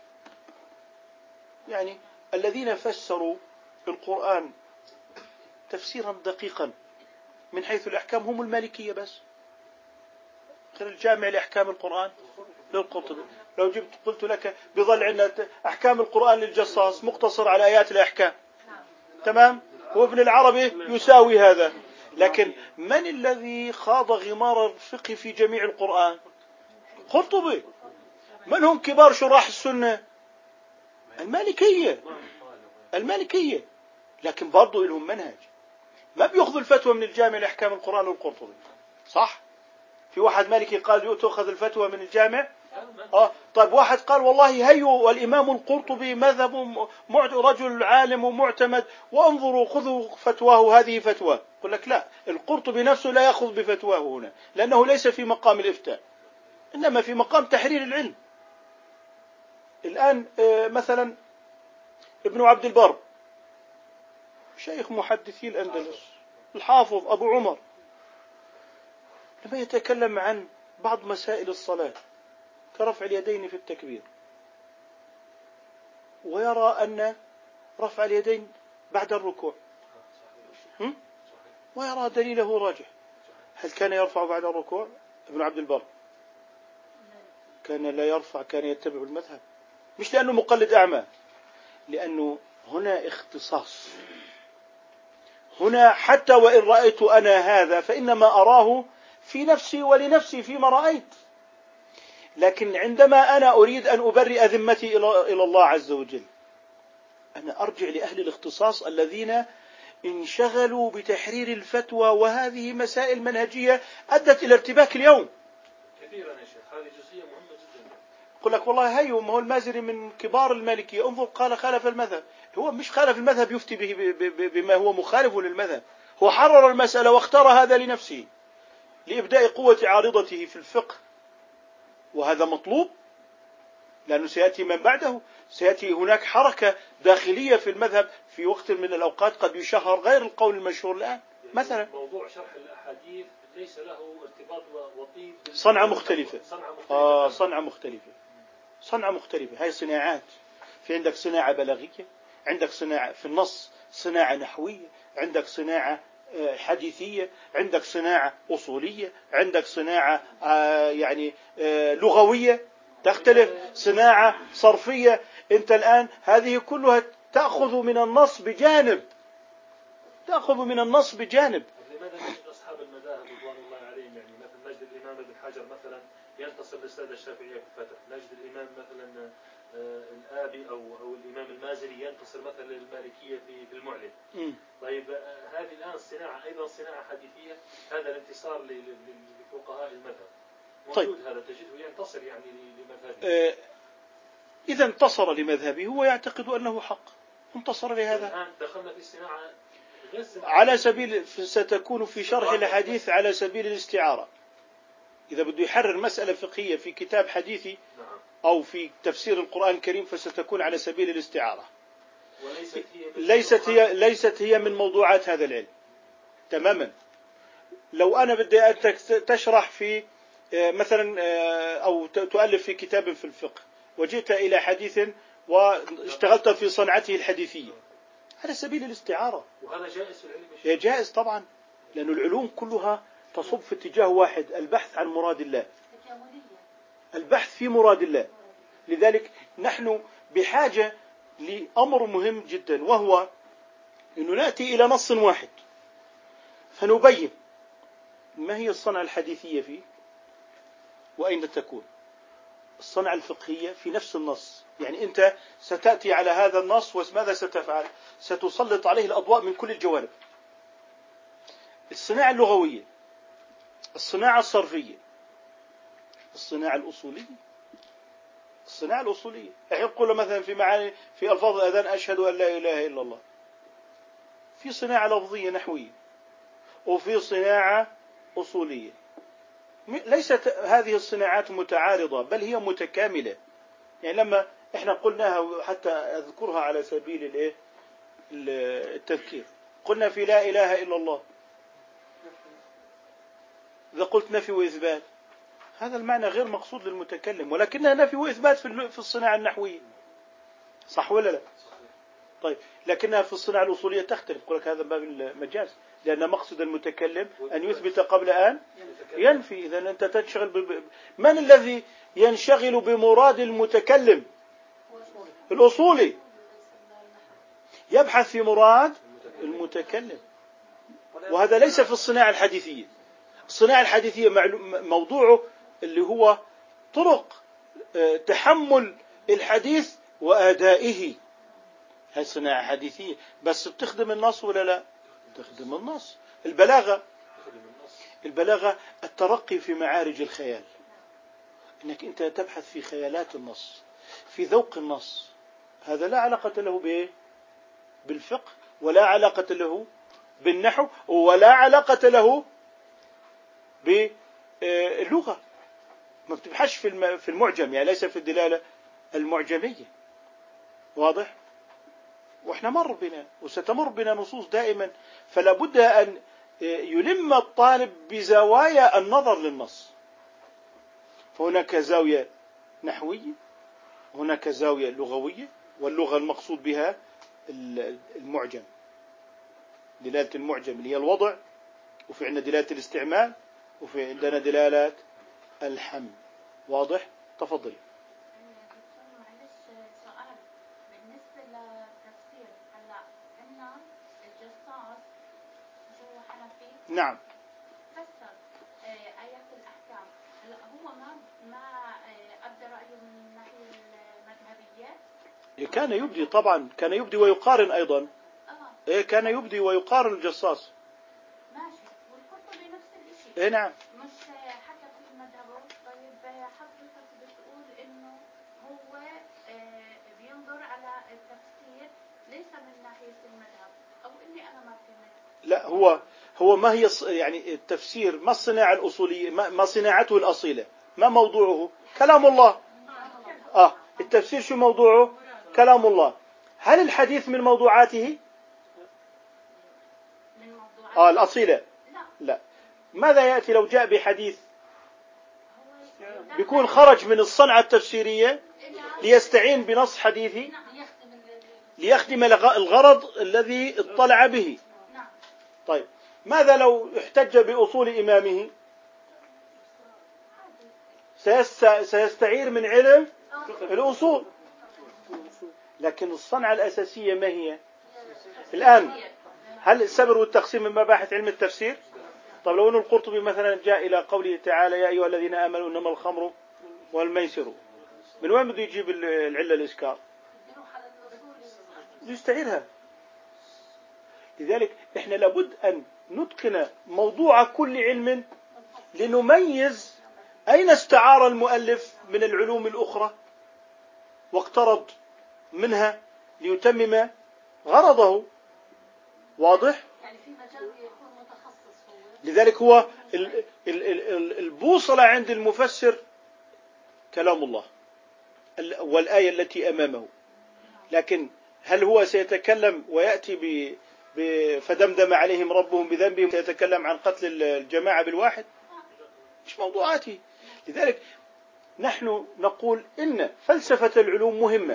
يعني الذين فسروا القرآن تفسيرا دقيقا من حيث الأحكام هم المالكية بس. الجامع لأحكام القرآن للقرطبي، لو قلت لك بظل عندنا أحكام القرآن للجصاص مقتصر على آيات الأحكام، تمام، وابن العربي يساوي هذا. لكن من الذي خاض غمار الفقه في جميع القرآن؟ قرطبي. من هم كبار شراح السنة؟ المالكية. لكن برضو لهم منهج، ما بيأخذ الفتوى من الجامع لأحكام القرآن والقرطبي، صح؟ في واحد مالكي قال تأخذ الفتوى من الجامع. طيب واحد قال والله هيو والإمام القرطبي مذهب رجل عالم ومعتمد، وانظروا خذوا فتواه هذه فتوى. يقول لك لا، القرطبي نفسه لا يأخذ بفتواه هنا، لأنه ليس في مقام الإفتاء، إنما في مقام تحرير العلم. الآن مثلا ابن عبد البر شيخ محدثي الأندلس الحافظ أبو عمر، لما يتكلم عن بعض مسائل الصلاة كرفع اليدين في التكبير، ويرى أن رفع اليدين بعد الركوع، ويرى دليله راجح. هل كان يرفع بعد الركوع؟ ابن عبد البر كان لا يرفع، كان يتبع المذهب، مش لأنه مقلد أعمى، لأنه هنا اختصاص. هنا حتى وإن رأيت أنا هذا فإنما أراه في نفسي ولنفسي فيما رأيت، لكن عندما أنا أريد أن أبرئ ذمتي إلى الله عز وجل أنا أرجع لأهل الاختصاص الذين انشغلوا بتحرير الفتوى، وهذه مسائل منهجية أدت إلى ارتباك اليوم كثيرا يا شيخ. هذه جزئية مهمة جدا. يقول لك والله هيو، ما هو المازري من كبار المالكية، انظر قال خالف المذهب. هو مش خالف المذهب يفتي به بما هو مخالف للمذهب، هو حرر المسألة واختار هذا لنفسه لإبداء قوة عارضته في الفقه، وهذا مطلوب لأنه سيأتي من بعده، سيأتي هناك حركة داخلية في المذهب في وقت من الأوقات قد يشهر غير القول المشهور الآن. مثلا موضوع شرح الأحاديث ليس له ارتباط وطيد، صنعة مختلفة. صنعة مختلفة. هاي صناعات. في عندك صناعة بلاغية، عندك صناعة في النص، صناعة نحوية، عندك صناعة حديثية، عندك صناعة أصولية، عندك صناعة لغوية تختلف، صناعة صرفية. أنت الآن هذه كلها تأخذ من النص بجانب. لماذا نجد أصحاب المذاهب رضوان الله عليهم، يعني مثلا نجد الإمام ابن حجر مثلا ينتصر للسادة الشافعية في الفتح، نجد الإمام مثلا الآبي أو الإمام المازري ينتصر مثلا للمالكية في المعلم. طيب هذه الآن الصناعة أيضا صناعة حديثية، هذا الانتصار لفقهاء المذهب موجود. طيب. هذا تجده ينتصر يعني لمذهبه. إذا انتصر لمذهبه هو يعتقد أنه حق، انتصر لهذا. الآن دخلنا في الصناعة على سبيل ستكون في شرح الحديث على سبيل الاستعارة. إذا بده يحرر مسألة فقهية في كتاب حديثي أو في تفسير القرآن الكريم فستكون على سبيل الاستعارة، ليست هي من موضوعات هذا العلم تماما. لو أنا بدي أنت تشرح في مثلا أو تؤلف في كتاب في الفقه وجئت إلى حديث واشتغلت في صنعته الحديثية على سبيل الاستعارة، وهذا جائز في العلم؟ جائز طبعا، لأن العلوم كلها تصب في اتجاه واحد، البحث عن مراد الله، البحث في مراد الله. لذلك نحن بحاجة لأمر مهم جدا، وهو أنه نأتي إلى نص واحد فنبين ما هي الصنعة الحديثية فيه وأين تكون الصنعة الفقهية في نفس النص. يعني أنت ستأتي على هذا النص وماذا ستفعل؟ ستسلط عليه الأضواء من كل الجوانب: الصناعة اللغوية، الصناعة الصرفية، الصناعة الأصولية. الصناعة الأصولية يقول مثلا في معاني في ألفاظ الأذان أشهد أن لا إله إلا الله، في صناعة لفظية نحوية وفي صناعة أصولية. ليست هذه الصناعات متعارضة بل هي متكاملة. يعني لما احنا قلناها حتى أذكرها على سبيل التذكير، قلنا في لا إله إلا الله إذا قلت نفي وإثبات، هذا المعنى غير مقصود للمتكلم، ولكنها نفي وإثبات في الصناعة النحوية، صح ولا لا؟ طيب، لكنها في الصناعة الأصولية تختلف. يقول لك هذا باب المجاز، لأن مقصد المتكلم أن يثبت قبل أن ينفي. إذا أنت تنشغل من الذي ينشغل بمراد المتكلم؟ الأصولي يبحث في مراد المتكلم، وهذا ليس في الصناعة الحديثية. الصناعة الحديثية موضوعه اللي هو طرق تحمل الحديث وأدائه، هي صناعة حديثية، بس بتخدم النص ولا لا؟ تخدم النص. البلاغة الترقي في معارج الخيال، انك انت تبحث في خيالات النص، في ذوق النص. هذا لا علاقة له بالفقه، ولا علاقة له بالنحو، ولا علاقة له باللغة. ما بتبحثش في المعجم، يعني ليس في الدلالة المعجمية. واضح؟ واحنا مر بنا وستمر بنا نصوص دائما، فلا بد أن يلم الطالب بزوايا النظر للنص. فهناك زاوية نحوية، هناك زاوية لغوية، واللغة المقصود بها المعجم، دلالة المعجم اللي هي الوضع، وفي عندنا دلالة الاستعمال، وفي عندنا دلالات الحمل. واضح؟ تفضل. نعم. فسر آيات الأحكام. هلا هو ما أبدى رأيه من الناحية المذهبية. كان يبدي طبعا، كان يبدي ويقارن أيضا. كان يبدي ويقارن الجصاص. ماشي. والقرطبي نفس الشيء. نعم. مش حكى في مذهبه. طيب حضرتك بتقول إنه هو بينظر على التفسير ليس من ناحية المذهب، أو إني أنا ما فهمت. لا، هو ما هي يعني التفسير، ما الصناعة الأصولية، ما صناعته الأصيلة، ما موضوعه؟ كلام الله. التفسير شو موضوعه؟ كلام الله. هل الحديث من موضوعاته؟ الأصيلة؟ لا. ماذا يأتي لو جاء بحديث؟ بيكون خرج من الصنعة التفسيرية ليستعين بنص حديثي ليخدم الغرض الذي اطلع به. طيب، ماذا لو احتج بأصول إمامه؟ سيستعير من علم الأصول. لكن الصنعة الأساسية ما هي الآن؟ هل السبر والتقسيم من مباحث علم التفسير؟ طب لو أن القرطبي مثلا جاء إلى قوله تعالى يا أيها الذين آمنوا إنما الخمر والميسر، من وين بده يجيب العلة الإسكار؟ يستعيرها. لذلك إحنا لابد أن نتقن موضوع كل علم لنميز أين استعار المؤلف من العلوم الأخرى واقترض منها ليتمم غرضه. واضح؟ يعني في مجال يكون متخصص لذلك هو البوصلة عند المفسر كلام الله والآية التي أمامه. لكن هل هو سيتكلم ويأتي فدمدم عليهم ربهم بذنبهم سيتكلم عن قتل الجماعة بالواحد؟ مش موضوعاته. لذلك نحن نقول إن فلسفة العلوم مهمة.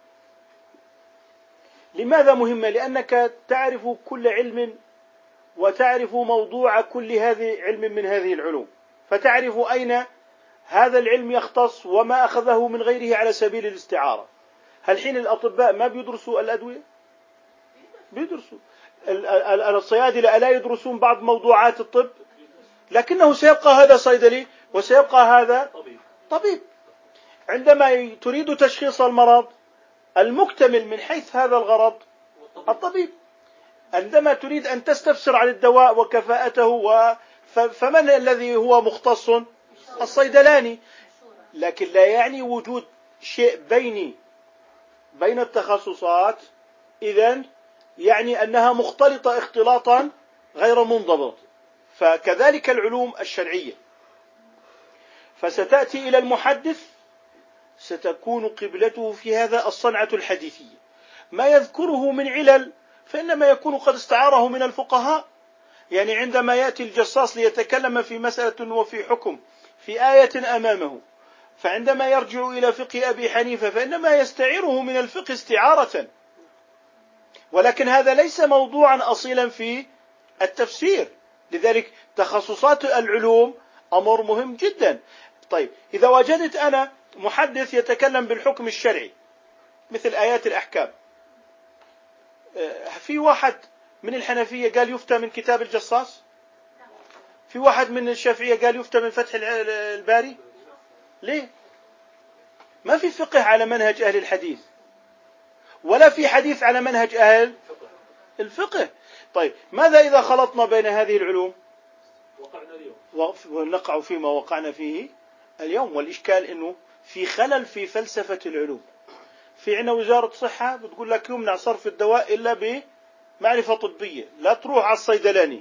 لماذا مهمة؟ لأنك تعرف كل علم وتعرف موضوع كل هذه علم من هذه العلوم، فتعرف أين هذا العلم يختص وما أخذه من غيره على سبيل الاستعارة. هل حين الأطباء ما بيدرسوا الأدوية؟ بيدرسوا. الصيادلة ألا يدرسون بعض موضوعات الطب؟ لكنه سيبقى هذا صيدلي وسيبقى هذا طبيب. عندما تريد تشخيص المرض المكتمل من حيث هذا الغرض الطبيب. عندما تريد أن تستفسر عن الدواء وكفاءته فمن الذي هو مختص؟ الصيدلاني. لكن لا يعني وجود شيء بين التخصصات إذن يعني أنها مختلطة اختلاطا غير منضبط. فكذلك العلوم الشرعية. فستأتي إلى المحدث ستكون قبلته في هذا الصنعة الحديثية. ما يذكره من علل فإنما يكون قد استعاره من الفقهاء. يعني عندما يأتي الجصاص ليتكلم في مسألة وفي حكم في آية أمامه، فعندما يرجع إلى فقه أبي حنيفة فإنما يستعيره من الفقه استعارة، ولكن هذا ليس موضوعا أصيلا في التفسير. لذلك تخصصات العلوم أمر مهم جدا. طيب إذا وجدت أنا محدث يتكلم بالحكم الشرعي مثل آيات الأحكام، في واحد من الحنفية قال يفتى من كتاب الجصاص، في واحد من الشافعية قال يفتى من فتح الباري. ليه؟ ما في فقه على منهج أهل الحديث ولا في حديث على منهج أهل الفقه. طيب ماذا إذا خلطنا بين هذه العلوم؟ ونقع فيما وقعنا فيه اليوم. والإشكال أنه في خلل في فلسفة العلوم. في عنا وزارة صحة بتقول لك يمنع صرف الدواء إلا بمعرفة طبية، لا تروح على الصيدلاني.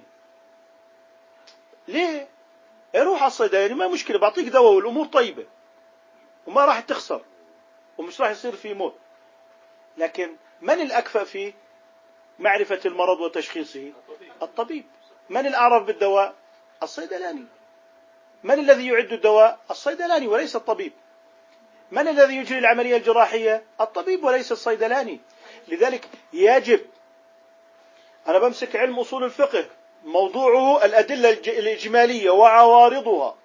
ليه؟ روح على الصيدلاني ما مشكلة، بعطيك دواء والأمور طيبة وما راح تخسر ومش راح يصير في موت. لكن من الأكفأ في معرفة المرض وتشخيصه؟ الطبيب. من الأعرف بالدواء؟ الصيدلاني. من الذي يعد الدواء؟ الصيدلاني وليس الطبيب. من الذي يجري العملية الجراحية؟ الطبيب وليس الصيدلاني. لذلك يجب، أنا بمسك علم أصول الفقه موضوعه الأدلة الإجمالية وعوارضها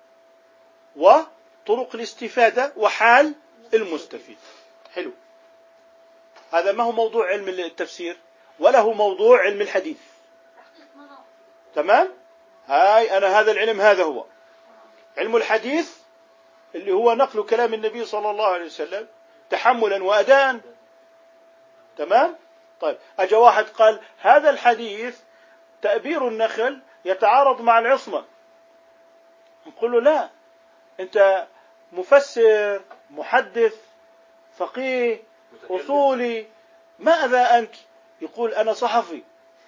وطرق الاستفادة وحال المستفيد. حلو. هذا ما هو موضوع علم التفسير ولا هو موضوع علم الحديث. تمام؟ هاي أنا هذا العلم هذا هو علم الحديث اللي هو نقل كلام النبي صلى الله عليه وسلم تحملا وأداء. تمام؟ طيب أجا واحد قال هذا الحديث تأبير النخل يتعارض مع العصمة، نقول له لا، أنت مفسر محدث فقيه أصولي، ماذا أنت؟ يقول أنا صحفي،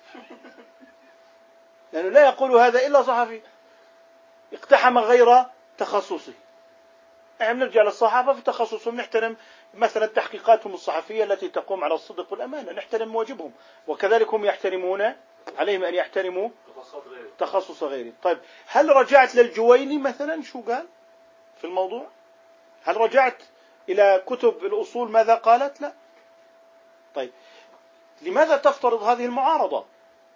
لأنه لا يقول هذا إلا صحفي اقتحم غير تخصصه. نرجع للصحافة في تخصصهم، نحترم مثلا تحقيقاتهم الصحفية التي تقوم على الصدق والأمانة، نحترم واجبهم، وكذلك هم يحترمون عليهم أن يحترموا تخصص غيرهم. طيب هل رجعت للجويني مثلا شو قال في الموضوع؟ هل رجعت إلى كتب الأصول ماذا قالت؟ لا. طيب لماذا تفترض هذه المعارضة؟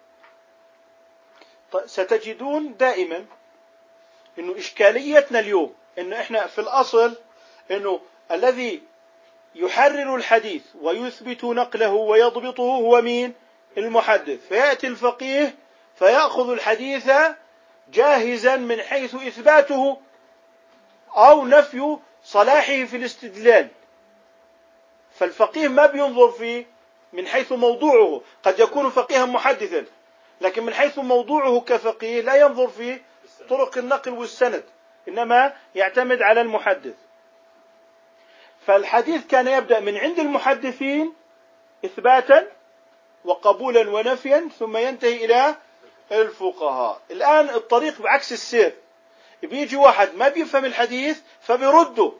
طيب ستجدون دائما إنه إشكاليتنا اليوم إنه إحنا في الأصل إنه الذي يحرر الحديث ويثبت نقله ويضبطه هو مين؟ المحدث. فيأتي الفقيه فيأخذ الحديث جاهزا من حيث إثباته أو نفي صلاحه في الاستدلال. فالفقيه ما بينظر فيه من حيث موضوعه، قد يكون فقيها محدثا لكن من حيث موضوعه كفقيه لا ينظر في طرق النقل والسند، إنما يعتمد على المحدث. فالحديث كان يبدأ من عند المحدثين إثباتا وقبولا ونفيا ثم ينتهي إلى الفقهاء. الآن الطريق بعكس السير، بيجي واحد ما بيفهم الحديث فبيرده.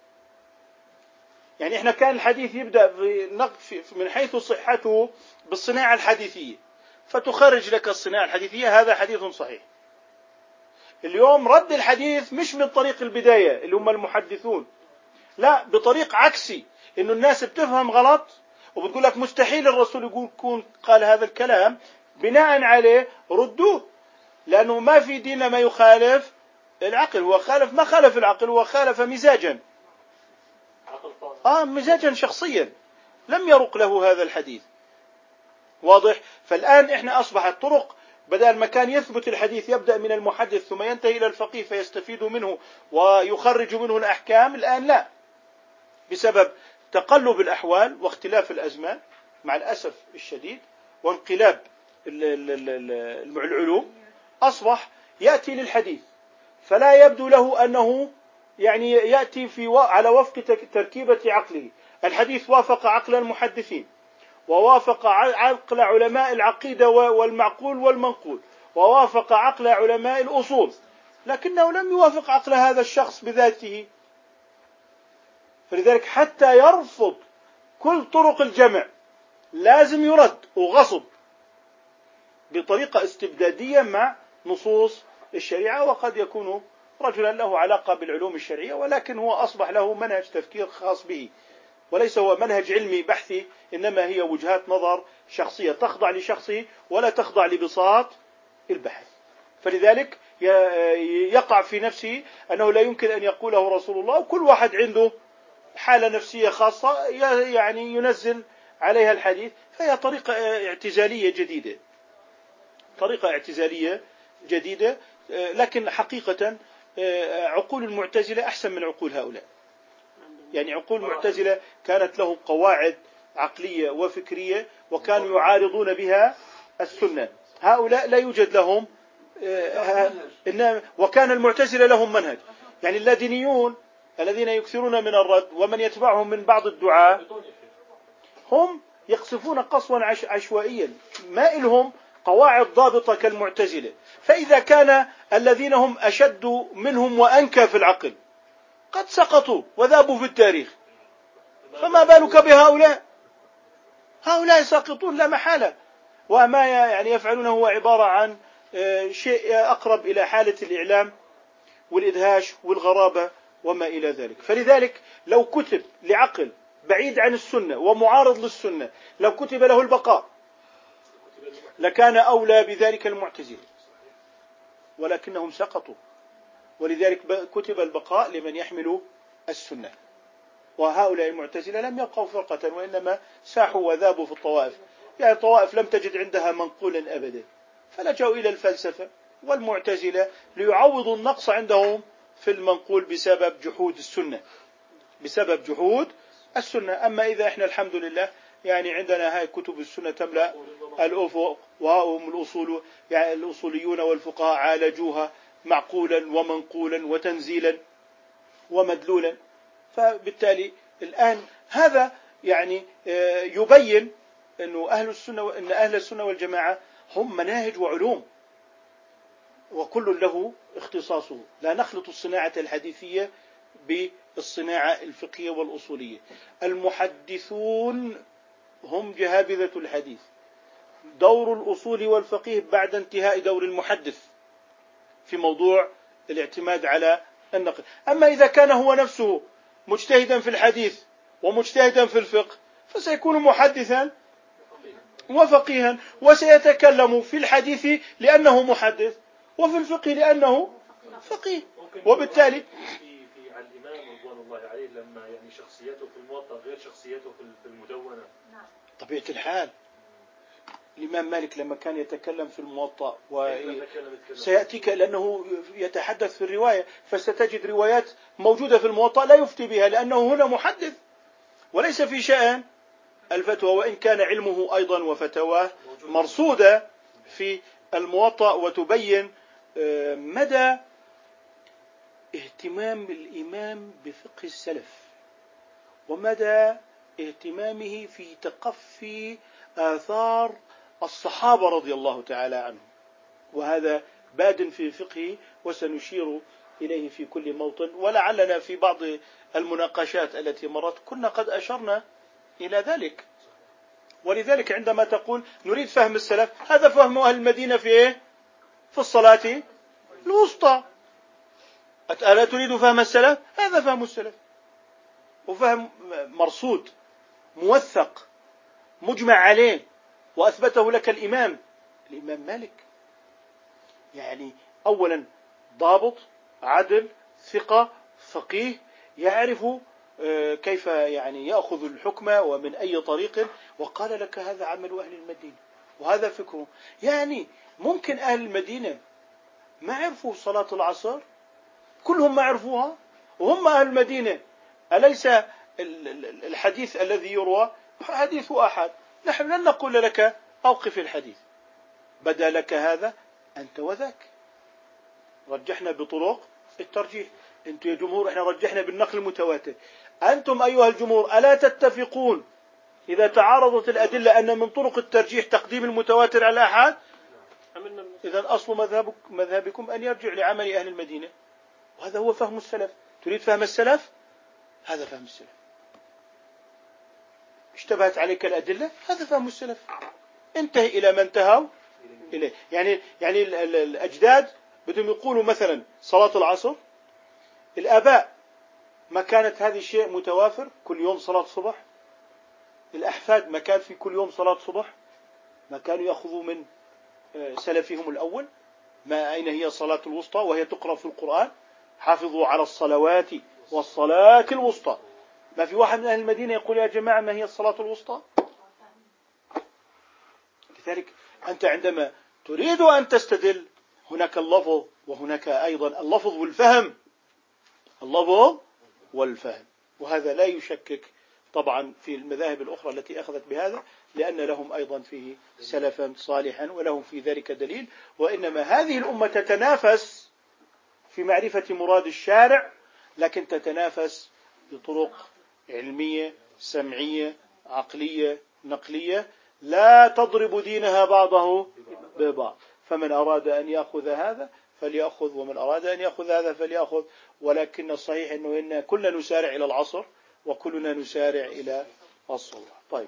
يعني احنا كان الحديث يبدأ من حيث صحته بالصناعة الحديثية، فتخرج لك الصناعة الحديثية هذا حديث صحيح. اليوم رد الحديث مش من طريق البداية اللي هم المحدثون، لا، بطريق عكسي، انه الناس بتفهم غلط وبتقول لك مستحيل الرسول يكون قال هذا الكلام، بناء عليه ردوه، لأنه ما في دين ما يخالف العقل. هو خالف، ما خالف العقل، هو خالف مزاجا، مزاجا شخصيا لم يرق له هذا الحديث. واضح؟ فالآن احنا أصبحت طرق، بدل ما كان يثبت الحديث يبدأ من المحدث ثم ينتهي إلى الفقيه فيستفيد منه ويخرج منه الأحكام، الآن لا، بسبب تقلب الأحوال واختلاف الأزمان مع الأسف الشديد وانقلاب العلوم، أصبح يأتي للحديث فلا يبدو له أنه يعني يأتي على وفق تركيبة عقله. الحديث وافق عقل المحدثين، ووافق عقل علماء العقيدة والمعقول والمنقول، ووافق عقل علماء الأصول، لكنه لم يوافق عقل هذا الشخص بذاته. فلذلك حتى يرفض كل طرق الجمع لازم يرد وغصب بطريقة استبدادية مع نصوص الشريعة. وقد يكون رجلا له علاقة بالعلوم الشرعية، ولكن هو أصبح له منهج تفكير خاص به، وليس هو منهج علمي بحثي، إنما هي وجهات نظر شخصية تخضع لشخصه ولا تخضع لبساط البحث. فلذلك يقع في نفسه أنه لا يمكن أن يقوله رسول الله، وكل واحد عنده حالة نفسية خاصة يعني ينزل عليها الحديث. فهي طريقة اعتزالية جديدة، طريقة اعتزالية جديدة. لكن حقيقة عقول المعتزلة أحسن من عقول هؤلاء. يعني عقول المعتزلة كانت لهم قواعد عقلية وفكرية وكانوا يعارضون بها السنة. هؤلاء لا يوجد لهم، وكان المعتزلة لهم منهج. يعني اللادينيون الذين يكثرون من الرد ومن يتبعهم من بعض الدعاة هم يقصفون قصوا عشوائيا، ما إلهم قواعد ضابطة كالمعتزلة. فإذا كان الذين هم أشد منهم وأنكى في العقل قد سقطوا وذابوا في التاريخ، فما بالك بهؤلاء؟ هؤلاء ساقطون لا محالة، وما يعني يفعلونه هو عبارة عن شيء أقرب إلى حالة الإعلام والإدهاش والغرابة وما إلى ذلك. فلذلك لو كتب لعقل بعيد عن السنة ومعارض للسنة، لو كتب له البقاء لكان أولى بذلك المعتزلة، ولكنهم سقطوا. ولذلك كتب البقاء لمن يحمل السنة. وهؤلاء المعتزلة لم يبقوا فرقة، وإنما ساحوا وذابوا في الطوائف. يعني الطوائف لم تجد عندها منقولا أبدا، فلجأوا إلى الفلسفة والمعتزلة ليعوضوا النقص عندهم في المنقول بسبب جحود السنة، بسبب جحود السنة. أما إذا إحنا الحمد لله يعني عندنا هاي كتب السنة تملأ الأفق، وهم الأصول يعني الأصوليون والفقهاء عالجوها معقولا ومنقولا وتنزيلا ومدلولا. فبالتالي الآن هذا يعني يبين أن أهل السنة والجماعة هم مناهج وعلوم، وكل له اختصاصه. لا نخلط الصناعة الحديثية بالصناعة الفقهية والأصولية. المحدثون هم جهابذة الحديث، دور الأصول والفقيه بعد انتهاء دور المحدث في موضوع الاعتماد على النقل. أما إذا كان هو نفسه مجتهدا في الحديث ومجتهدا في الفقه فسيكون محدثا وفقيها، وسيتكلم في الحديث لأنه محدث وفي الفقه لأنه فقيه. وبالتالي في على الإمام رضوان الله عليه لما يعني شخصيته في الموطأ غير شخصيته في المدونة. طبيعة الحال الإمام مالك لما كان يتكلم في الموطأ سيأتيك لأنه يتحدث في الرواية، فستجد روايات موجودة في الموطأ لا يفتي بها لأنه هنا محدث وليس في شأن الفتوى، وإن كان علمه أيضا وفتواه مرصودة في الموطأ، وتبين مدى اهتمام الإمام بفقه السلف ومدى اهتمامه في تقفي آثار الصحابة رضي الله تعالى عنهم وهذا باد في فقهه وسنشير إليه في كل موطن، ولعلنا في بعض المناقشات التي مرت كنا قد أشرنا إلى ذلك. ولذلك عندما تقول نريد فهم السلف، هذا فهم أهل المدينة في إيه؟ في الصلاة الوسطى. ألا تريد فهم السلف؟ هذا فهم السلف، وفهم مرصود موثق مجمع عليه وأثبته لك الإمام مالك. يعني أولا ضابط عدل ثقة فقيه يعرف كيف يعني يأخذ الحكم ومن أي طريق، وقال لك هذا عمل أهل المدينة وهذا فكره. يعني ممكن أهل المدينة ما عرفوا صلاة العصر، كلهم ما عرفوها وهم أهل المدينة. أليس الحديث الذي يروى حديث أحد؟ نحن لن نقول لك أوقف الحديث، بدا لك هذا أنت وذاك. رجحنا بطرق الترجيح، أنتم يا جمهور احنا رجحنا بالنقل المتواتر. أنتم أيها الجمهور ألا تتفقون إذا تعارضت الأدلة أن من طرق الترجيح تقديم المتواتر على الآحاد؟ إذن أصل مذهبكم أن يرجع لعمل أهل المدينة، وهذا هو فهم السلف. تريد فهم السلف؟ هذا فهم السلف. اشتبهت عليك الأدلة؟ هذا فهم السلف. انتهي إلى ما انتهوا إليه. يعني الأجداد بدهم يقولوا مثلا صلاة العصر، الآباء ما كانت هذه الشيء متوافر كل يوم صلاة صبح، الأحفاد ما كان في كل يوم صلاة صبح، ما كانوا يأخذوا من سلفهم الأول ما أين هي الصلاة الوسطى وهي تقرأ في القرآن، حافظوا على الصلوات والصلاة الوسطى. ما في واحد من أهل المدينة يقول يا جماعة ما هي الصلاة الوسطى؟ لذلك أنت عندما تريد أن تستدل هناك اللفظ وهناك أيضا اللفظ والفهم، اللفظ والفهم، وهذا لا يشكك طبعا في المذاهب الأخرى التي أخذت بهذا، لأن لهم أيضا فيه سلفا صالحا ولهم في ذلك دليل. وإنما هذه الأمة تتنافس في معرفة مراد الشارع، لكن تتنافس بطرق علمية سمعية عقلية نقلية لا تضرب دينها بعضه ببعض. فمن أراد أن يأخذ هذا فليأخذ، ومن أراد أن يأخذ هذا فليأخذ. ولكن الصحيح أنه إن كلنا نسارع إلى العصر وكلنا نسارع إلى الصبح. طيب،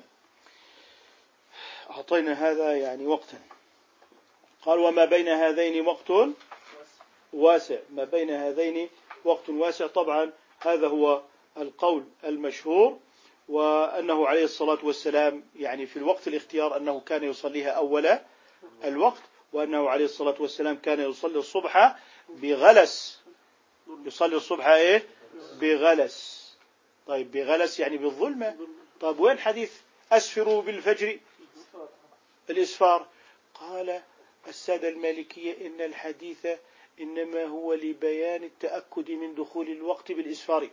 أعطينا هذا يعني وقتا. قال وما بين هذين وقت واسع. ما بين هذين وقت واسع، طبعا هذا هو القول المشهور، وأنه عليه الصلاة والسلام يعني في الوقت الاختيار أنه كان يصليها أول الوقت، وأنه عليه الصلاة والسلام كان يصلي الصبح بغلس. يصلي الصبح إيه؟ بغلس. طيب بغلس يعني بالظلمة. طيب وين حديث أسفروا بالفجر الإسفار؟ قال السادة المالكية إن الحديث إنما هو لبيان التأكد من دخول الوقت بالإسفار،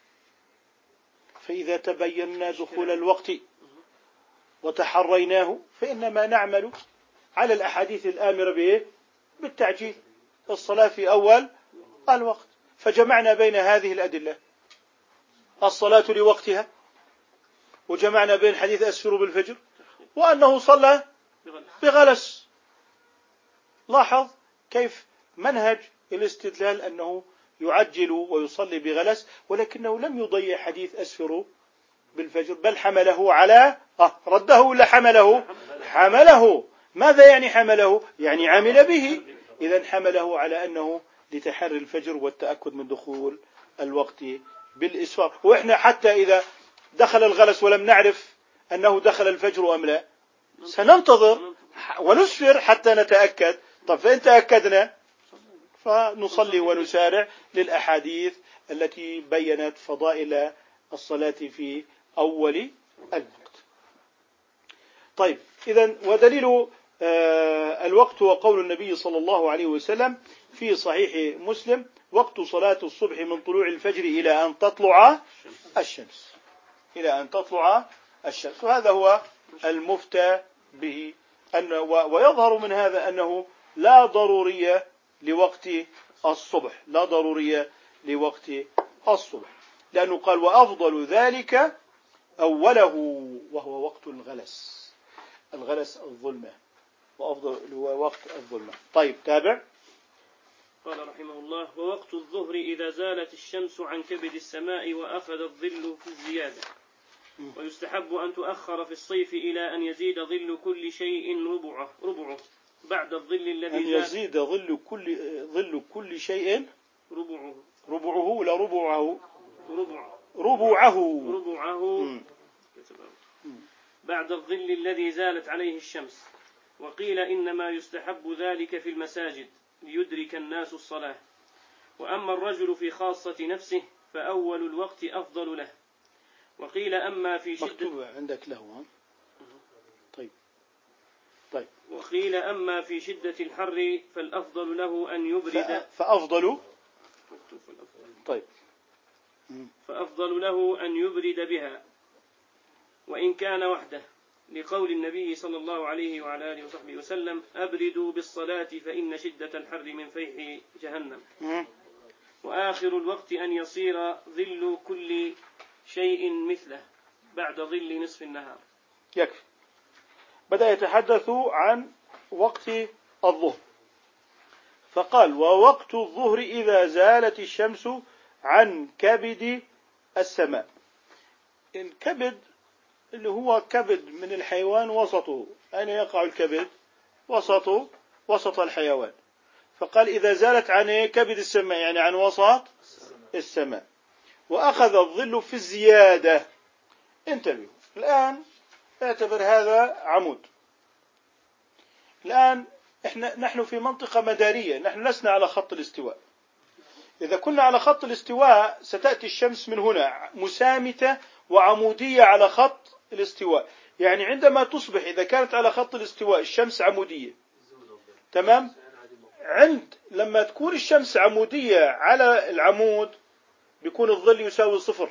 فإذا تبينا دخول الوقت وتحريناه فإنما نعمل على الأحاديث الآمرة به بالتعجيل الصلاة في أول الوقت. فجمعنا بين هذه الأدلة الصلاة لوقتها، وجمعنا بين حديث أسفر بالفجر وأنه صلى بغلس. لاحظ كيف منهج الاستدلال أنه يعجل ويصلي بغلس، ولكنه لم يضيع حديث أسفر بالفجر، بل حمله على رده ولا حمله. ماذا يعني حمله؟ يعني عمل به. إذن حمله على أنه لتحري الفجر والتأكد من دخول الوقت بالإسفار. وإحنا حتى إذا دخل الغلس ولم نعرف أنه دخل الفجر أم لا سننتظر ونسفر حتى نتأكد. طب فإن تأكدنا فنصلي ونسارع للأحاديث التي بيّنت فضائل الصلاة في أول الوقت. طيب إذن ودليل الوقت وقول النبي صلى الله عليه وسلم في صحيح مسلم وقت صلاة الصبح من طلوع الفجر إلى أن تطلع الشمس. إلى أن تطلع الشمس. وهذا هو المفتى به. ويظهر من هذا أنه لا ضرورية لوقت الصبح، لا ضرورية لوقت الصبح، لأنه قال وأفضل ذلك أوله وهو وقت الغلس. الغلس الظلمة. وأفضل وقت الظلمة. طيب تابع. قال رحمه الله: ووقت الظهر إذا زالت الشمس عن كبد السماء وأخذ الظل في الزيادة. ويستحب أن تؤخر في الصيف إلى أن يزيد ظل كل شيء ربعه بعد الظل الذي أن يزيد ظل كل شيء ربعه ولا ربعه بعد الظل الذي زالت عليه الشمس. وقيل إنما يستحب ذلك في المساجد ليدرك الناس الصلاة. وأما الرجل في خاصة نفسه فأول الوقت أفضل له. وقيل أما في شدة مكتوب عندك له. طيب. وقيل أما في شدة الحر فالأفضل له أن يبرد. فأفضل له أن يبرد بها وإن كان وحده، لقول النبي صلى الله عليه وعلى آله وصحبه وسلم: أبردوا بالصلاة فإن شدة الحر من فيح جهنم. وآخر الوقت أن يصير ظل كل شيء مثله بعد ظل نصف النهار. يكفي. بدأ يتحدث عن وقت الظهر، فقال: ووقت الظهر إذا زالت الشمس عن كبد السماء. الكبد اللي هو كبد من الحيوان وسطه. أين يقع الكبد؟ وسط الحيوان. فقال إذا زالت عن كبد السماء، يعني عن وسط السماء، وأخذ الظل في الزيادة. انتبهوا الآن، اعتبر هذا عمود. الآن نحن في منطقة مدارية، نحن لسنا على خط الاستواء. إذا كنا على خط الاستواء ستأتي الشمس من هنا مسامتة وعمودية على خط الاستواء. يعني عندما تصبح، إذا كانت على خط الاستواء الشمس عمودية، تمام؟ لما تكون الشمس عمودية على العمود بيكون الظل يساوي 0،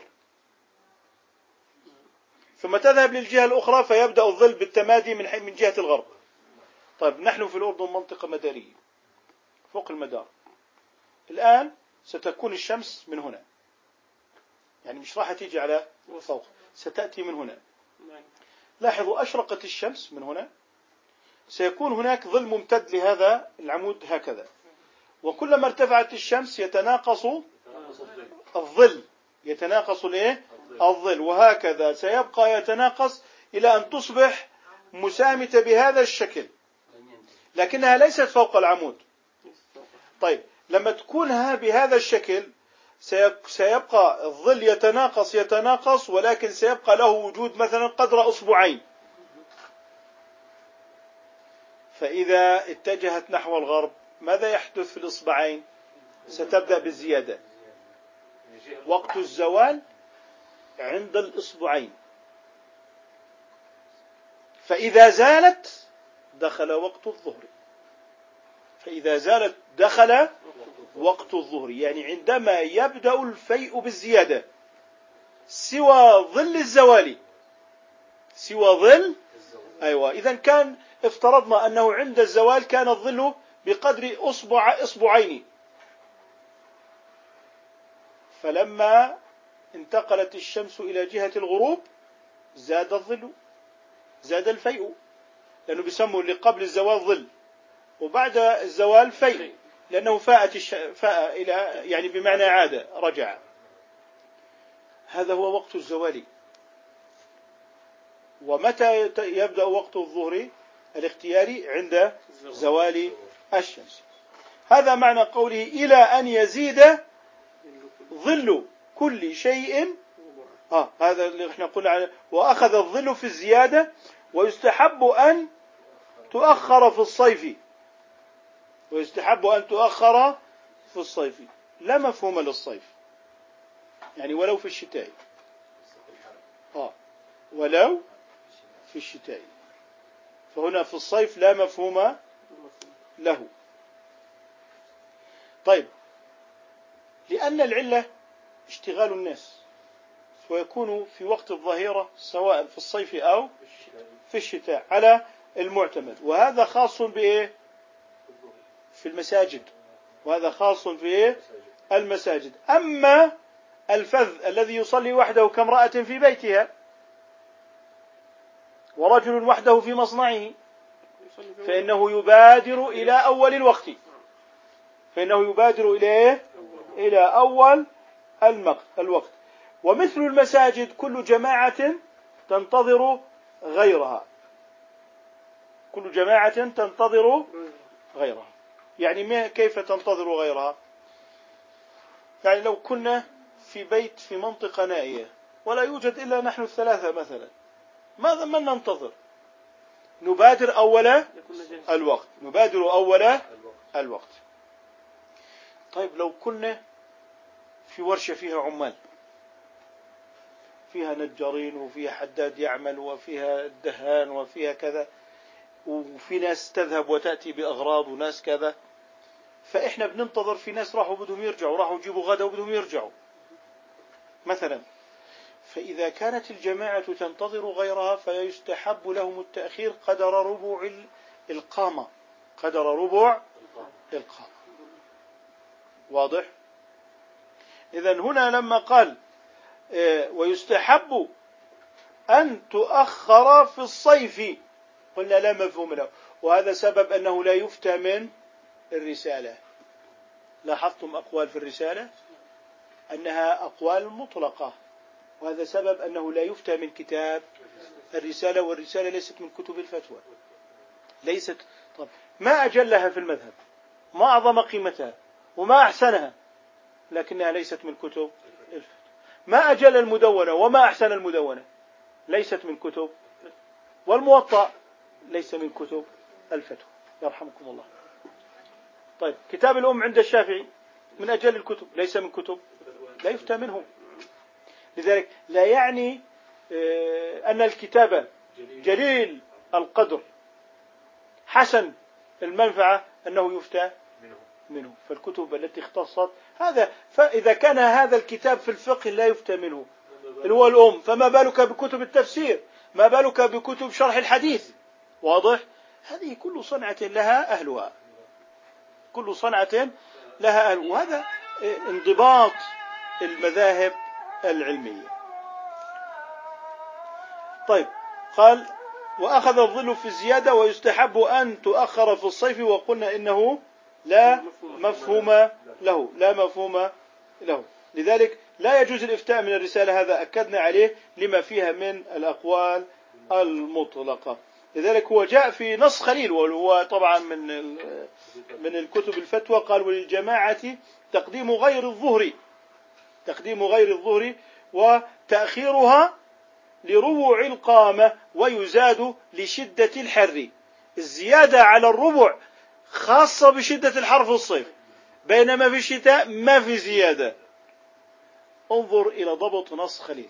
ثم تذهب للجهة الأخرى فيبدأ الظل بالتمادي من جهة الغرب. طيب نحن في الأردن منطقة مدارية فوق المدار. الآن ستكون الشمس من هنا، يعني مش راح تيجي على فوق، ستأتي من هنا. لاحظوا، أشرقت الشمس من هنا، سيكون هناك ظل ممتد لهذا العمود هكذا، وكلما ارتفعت الشمس يتناقص الظل، الظل، وهكذا سيبقى يتناقص إلى أن تصبح مسامتة بهذا الشكل، لكنها ليست فوق العمود. طيب لما تكونها بهذا الشكل سيبقى الظل يتناقص، ولكن سيبقى له وجود مثلا قدر أصبعين. فإذا اتجهت نحو الغرب ماذا يحدث في الإصبعين؟ ستبدأ بالزيادة. وقت الزوال عند الإصبعين، فإذا زالت دخل وقت الظهر. يعني عندما يبدأ الفيء بالزيادة سوى ظل الزوال. أيوة. إذن كان افترضنا أنه عند الزوال كان الظل بقدر أصبعين، فلما انتقلت الشمس إلى جهة الغروب زاد الظل، زاد الفيء، لأنه بيسموا اللي قبل الزوال ظل وبعد الزوال فيء، لأنه فاء إلى، يعني بمعنى عاد، رجع. هذا هو وقت الزوال. ومتى يبدأ وقت الظهر الاختياري؟ عند زوال الشمس. هذا معنى قوله إلى أن يزيد ظل كل شيء. هذا اللي احنا قلنا عنه. وأخذ الظل في الزيادة. ويستحب أن تؤخر في الصيف. لا مفهوم للصيف، يعني ولو في الشتاء. ولو في الشتاء. فهنا في الصيف لا مفهوم له. طيب، لأن العلة اشتغال الناس، ويكون في وقت الظهيرة سواء في الصيف أو في الشتاء على المعتمد. وهذا خاص بإيه؟ في المساجد. أما الفذ الذي يصلي وحده كامرأة في بيتها ورجل وحده في مصنعه فإنه يبادر إلى أول الوقت، فإنه يبادر إلى أول الوقت. ومثل المساجد كل جماعة تنتظر غيرها، كل جماعة تنتظر غيرها. يعني كيف تنتظر غيرها؟ يعني لو كنا في بيت في منطقة نائية ولا يوجد إلا نحن الثلاثة مثلا، ماذا من ننتظر؟ نبادر أول الوقت، نبادر أول الوقت. طيب لو كنا في ورشة فيها عمال، فيها نجارين وفيها حداد يعمل وفيها دهان وفيها كذا، وفي ناس تذهب وتأتي بأغراض وناس كذا، فإحنا بننتظر في ناس راحوا بدهم يرجعوا، راحوا يجيبوا غدا وبدهم يرجعوا مثلا. فإذا كانت الجماعة تنتظر غيرها فيستحب لهم التأخير قدر ربع القامة، قدر ربع القامة. واضح؟ إذن هنا لما قال ويستحب أن تؤخر في الصيف، قلنا لا مفهوم له، وهذا سبب أنه لا يفتى من الرسالة. لاحظتم أقوال في الرسالة أنها أقوال مطلقة، وهذا سبب أنه لا يفتى من كتاب الرسالة، والرسالة ليست من كتب الفتوى، ليست. طب ما أجلها في المذهب، ما أعظم قيمتها وما أحسنها، لكنها ليست من كتب الفتوى. ما أجل المدونة وما أحسن المدونة، ليست من كتب. والموطأ ليس من كتب الفتوى، يرحمكم الله. طيب كتاب الأم عند الشافعي من أجل الكتب، ليس من كتب، لا يفتى منه. لذلك لا يعني أن الكتاب جليل القدر حسن المنفعة أنه يفتى منه. فالكتب التي اختصت هذا، فإذا كان هذا الكتاب في الفقه لا يفتى منه اللي هو الأم، فما بالك بكتب التفسير، ما بالك بكتب شرح الحديث. واضح؟ هذه كل صنعة لها أهلها، كل صنعة لها أهلها، وهذا انضباط المذاهب العلمية. طيب قال وأخذ الظل في الزيادة ويستحب أن تؤخر في الصيف، وقلنا إنه لا مفهوم له، لا مفهوم له. لذلك لا يجوز الإفتاء من الرسالة، هذا أكدنا عليه لما فيها من الأقوال المطلقة. لذلك هو جاء في نص خليل، وهو طبعا من الكتب الفتوى، قال وللجماعة تقديم غير الظهر وتأخيرها لربع القامة، ويزاد لشدة الحر. الزيادة على الربع خاصة بشدة الحر في الصيف، بينما في الشتاء ما في زيادة. انظر إلى ضبط نص خليل،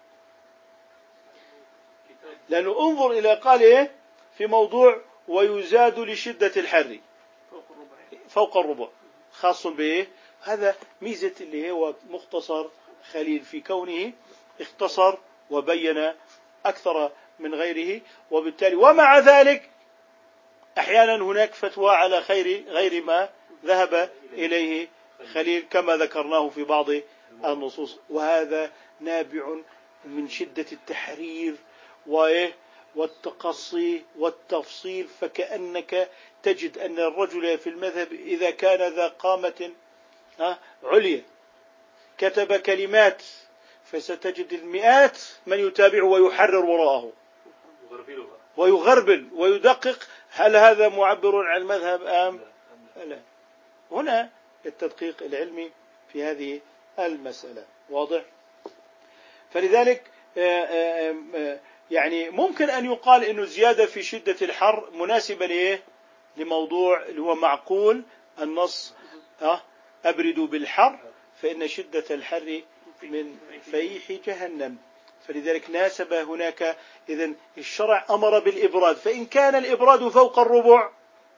لأنه انظر إلى قال إيه في موضوع ويزاد لشدة الحر فوق الربع، خاص بإيه؟ هذا ميزة اللي هو مختصر خليل في كونه اختصر وبين أكثر من غيره. وبالتالي ومع ذلك أحيانا هناك فتوى على غير ما ذهب إليه خليل كما ذكرناه في بعض النصوص، وهذا نابع من شدة التحرير والتقصي والتفصيل. فكأنك تجد أن الرجل في المذهب إذا كان ذا قامة عليا كتب كلمات، فستجد المئات من يتابعه ويحرر وراءه ويغربل ويدقق، هل هذا معبر عن المذهب أم لا؟ هنا التدقيق العلمي في هذه المسألة واضح. فلذلك يعني ممكن أن يقال إنه زيادة في شدة الحر مناسبة لإيه؟ لموضوع اللي هو معقول النص أبردوا بالحر فإن شدة الحر من فيح جهنم. فلذلك ناسب هناك. إذن الشرع أمر بالإبراد، فإن كان الإبراد فوق الربع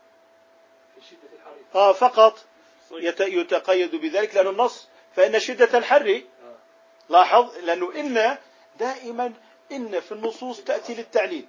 فقط يتقيد بذلك، لأن النص فإن شدة الحر. لاحظ، لأنه إن دائما إن في النصوص تأتي للتعليل،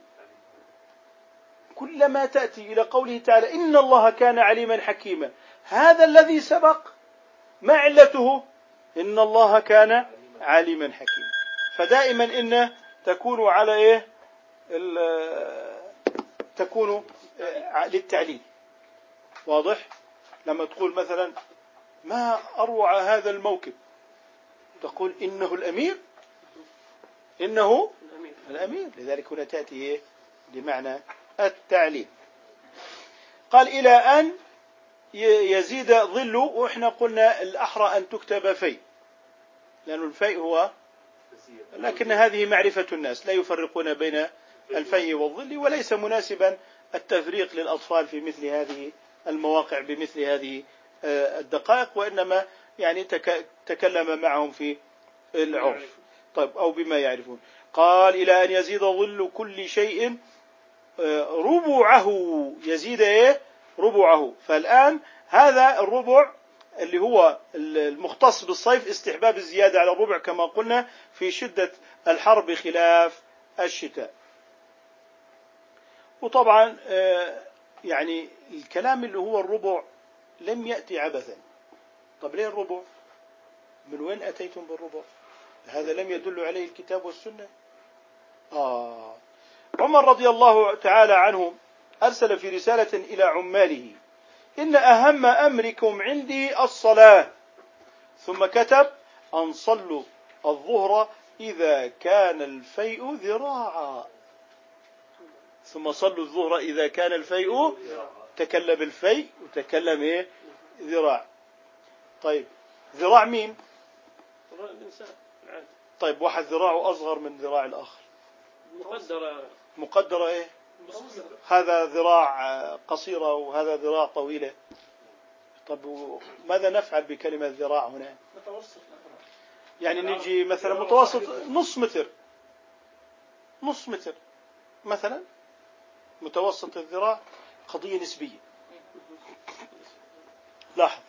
كلما تأتي إلى قوله تعالى إن الله كان عليما حكيما، هذا الذي سبق ما علته؟ إن الله كان عليما حكيما. فدائما إن تكون على إيه؟ تكون للتعليل. واضح؟ لما تقول مثلا ما أروع هذا الموكب، تقول إنه الأمير، إنه الأمير. لذلك هنا تأتي بمعنى التعليل. قال إلى أن يزيد ظل، وإحنا قلنا الأحرى أن تكتب في، لأن الفيء هو، لكن هذه معرفة الناس لا يفرقون بين الفيء والظل، وليس مناسبا التفريق للأطفال في مثل هذه المواقع بمثل هذه الدقائق، وإنما يعني تكلم معهم في العرف. طيب، أو بما يعرفون. قال إلى أن يزيد ظل كل شيء ربعه، يزيد ربعه. فالآن هذا الربع اللي هو المختص بالصيف استحباب الزيادة على الربع كما قلنا في شدة الحر بخلاف الشتاء. وطبعا يعني الكلام اللي هو الربع لم يأتي عبثا. طب ليه الربع؟ من وين أتيتم بالربع؟ هذا لم يدل عليه الكتاب والسنة. عمر رضي الله تعالى عنه أرسل في رسالة إلى عماله: إن أهم أمركم عندي الصلاة، ثم كتب: أن صلوا الظهر إذا كان الفيء ذراعا. ثم صلوا الظهر إذا كان الفيء، تكلم الفيء وتكلم ذراع. طيب، ذراع مين؟ طيب، واحد ذراعه أصغر من ذراع الآخر، مقدرة هذا ذراع قصيرة وهذا ذراع طويلة. طب ماذا نفعل بكلمة ذراع هنا؟ يعني نجي مثلا متوسط نص متر مثلا، متوسط الذراع، قضية نسبية. لاحظ،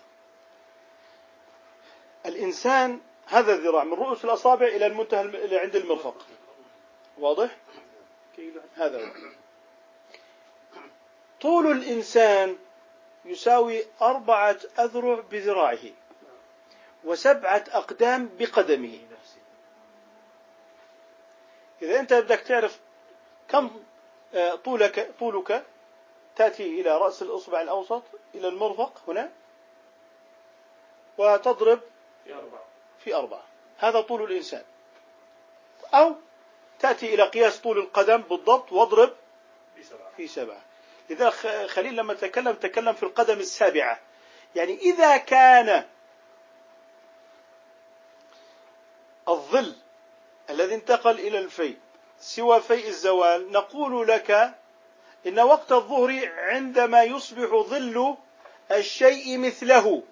الإنسان هذا الذراع من رؤوس الأصابع إلى المنتهى اللي عند المرفق، واضح؟ هذا هو. طول الإنسان يساوي 4 أذرع بذراعه و7 أقدام بقدمه. إذا أنت بدك تعرف كم طولك تأتي إلى رأس الأصبع الأوسط إلى المرفق هنا، وتضرب في 4. هذا طول الإنسان. أو تأتي إلى قياس طول القدم بالضبط واضرب في 7. لذا خليل لما تكلم في القدم السابعة. يعني إذا كان الظل الذي انتقل إلى الفيء سوى فيء الزوال، نقول لك إن وقت الظهر عندما يصبح ظل الشيء مثله،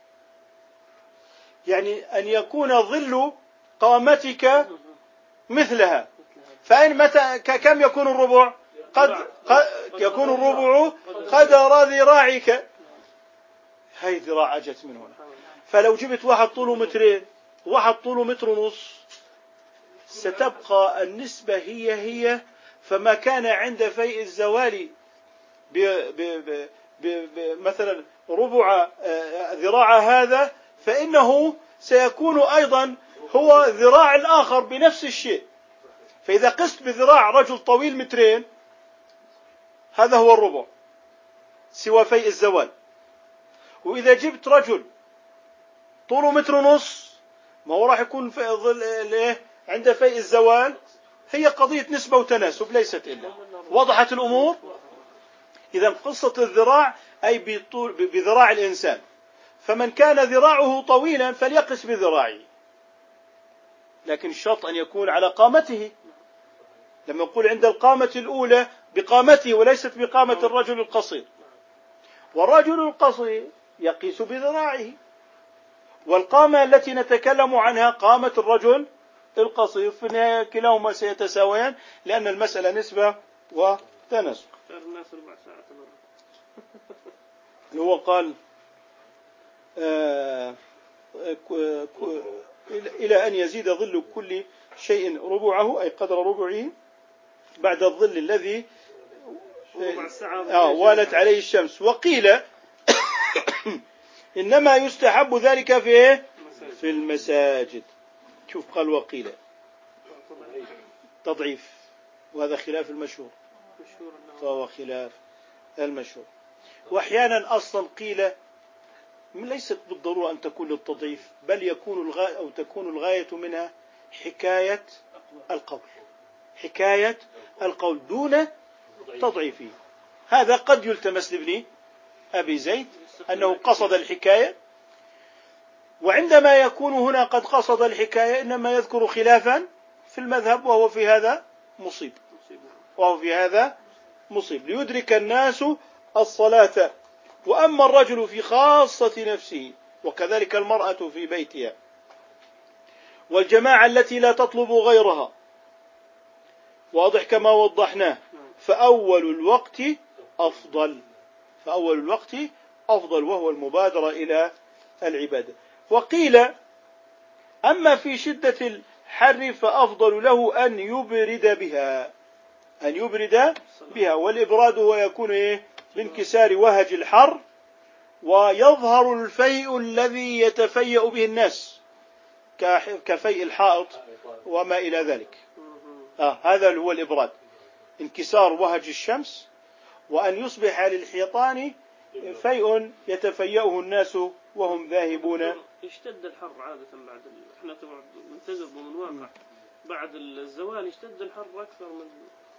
يعني أن يكون ظل قامتك مثلها. فإن متى كم يكون الربع؟ قد يكون الربع قدر ذراعك. هاي ذراع أجت من هنا. فلو جبت واحد طوله 2 متر واحد طوله 1.5 متر، ستبقى النسبة هي. فما كان عند فيء الزوال مثلا ربع ذراع هذا، فإنه سيكون أيضا هو ذراع الآخر بنفس الشيء. فإذا قست بذراع رجل طويل 2 متر، هذا هو الربع سوى فيء الزوال. وإذا جبت رجل طوله 1.5 متر، ما هو راح يكون في ظل عند فيء الزوال. هي قضية نسبة وتناسب ليست إلا. وضحت الأمور؟ إذا قصة الذراع أي بذراع الإنسان. فمن كان ذراعه طويلا فليقس بذراعه، لكن الشرط أن يكون على قامته. لما نقول عند القامة الأولى بقامته وليست بقامة الرجل القصير. والرجل القصير يقيس بذراعه، والقامة التي نتكلم عنها قامة الرجل القصير. في النهاية كلاهما سيتساويان، لأن المسألة نسبة وتناسب. هو قال إلى أن يزيد ظل كل شيء ربعه، أي قدر ربعه، بعد الظل الذي والت عليه الشمس. وقيل إنما يستحب ذلك في المساجد. شوف، قال وقيل تضعيف، وهذا خلاف المشهور، فهو خلاف المشهور. وأحيانا أصلا قيل ليست بالضرورة أن تكون للتضعيف، بل يكون الغاية أو تكون الغاية منها حكاية القول، حكاية القول دون تضعيفه. هذا قد يلتمس لابن أبي زيد أنه قصد الحكاية، وعندما يكون هنا قد قصد الحكاية إنما يذكر خلافا في المذهب، وهو في هذا مصيب ليدرك الناس الصلاة. وأما الرجل في خاصة نفسه، وكذلك المرأة في بيتها، والجماعة التي لا تطلب غيرها، واضح كما وضحناه، فأول الوقت أفضل وهو المبادرة إلى العبادة. وقيل أما في شدة الحر فأفضل له أن يبرد بها، والإبراد هو يكون بانكسار وهج الحر، ويظهر الفيء الذي يتفيأ به الناس كفيء الحائط وما إلى ذلك. هذا هو الإبراد، انكسار وهج الشمس، وأن يصبح للحيطان فيء يتفيأه الناس وهم ذاهبون. يشتد الحر عادة بعد احنا ننتظر من واقع بعد الزوال يشتد الحر أكثر من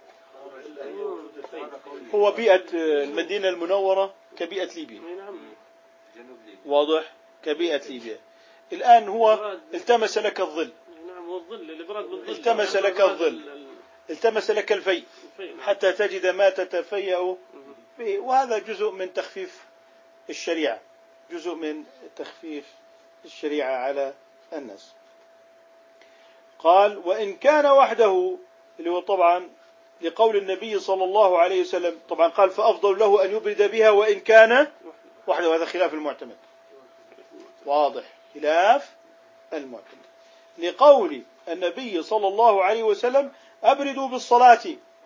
هو بيئة المدينة المنورة كبيئة ليبيا، واضح كبيئة ليبيا. الآن هو التمس لك الظل، التمس لك الفيء حتى تجد ما تتفيأ به، وهذا جزء من تخفيف الشريعة على الناس. قال وإن كان وحده، اللي هو طبعا لقول النبي صلى الله عليه وسلم، طبعا قال فأفضل له أن يبرد بها وإن كان وحده، هذا خلاف المعتمد، واضح خلاف المعتمد، لقول النبي صلى الله عليه وسلم أبردوا بالصلاة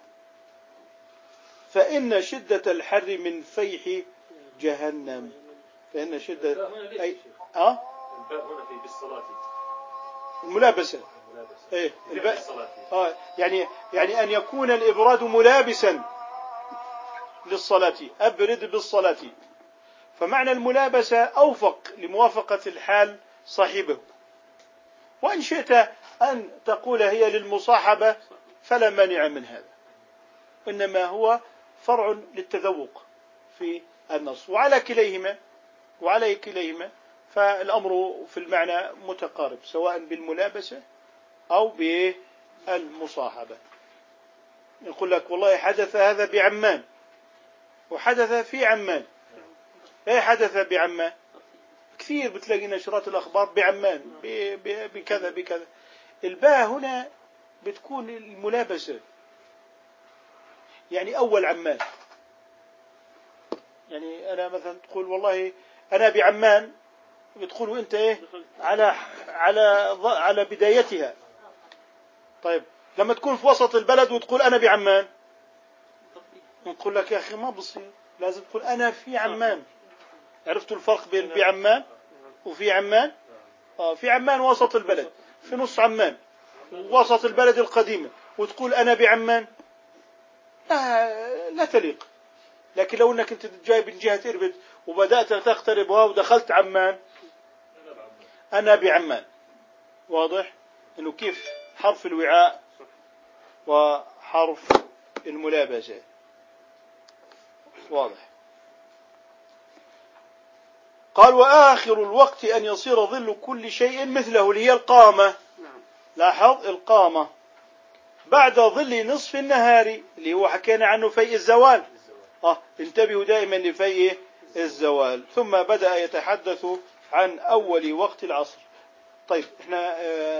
فإن شدة الحر من فيح جهنم. فإن شدة أي الباء هنا في بالصلاة الملابسة. يعني أن يكون الإبراد ملابسا للصلاة، أبرد بالصلاة، فمعنى الملابسة أوفق لموافقة الحال صاحبه. وإن شئت أن تقول هي للمصاحبة فلا مانع من هذا، إنما هو فرع للتذوق في النص، وعلى كليهما فالأمر في المعنى متقارب، سواء بالملابسة أو بالمصاحبة. يقول لك والله حدث هذا بعمان وحدث في عمان. ايه حدث بعمان؟ كثير بتلاقي نشرات الأخبار بعمان بكذا. الباء هنا بتكون الملابسة، يعني أول عمان. يعني أنا مثلا تقول والله أنا بعمان، بتقول أنت على بدايتها. طيب لما تكون في وسط البلد وتقول أنا بعمان، نقول لك يا أخي ما بصير، لازم تقول أنا في عمان. عرفتوا الفرق بين بعمان وفي عمان؟ في عمان وسط البلد، في نص عمان وسط البلد القديمة، وتقول أنا بعمان، لا تليق. لكن لو أنك أنت جاي من جهة إربد وبدأت تقتربها ودخلت عمان، أنا بعمان، واضح أنه كيف حرف الوعاء وحرف الملابسة، واضح. قال وآخر الوقت أن يصير ظل كل شيء مثله، اللي هي القامة. لاحظ القامة بعد ظل نصف النهار، اللي هو حكينا عنه فيء الزوال. انتبهوا دائما لفيء الزوال. ثم بدأ يتحدث عن أول وقت العصر. طيب احنا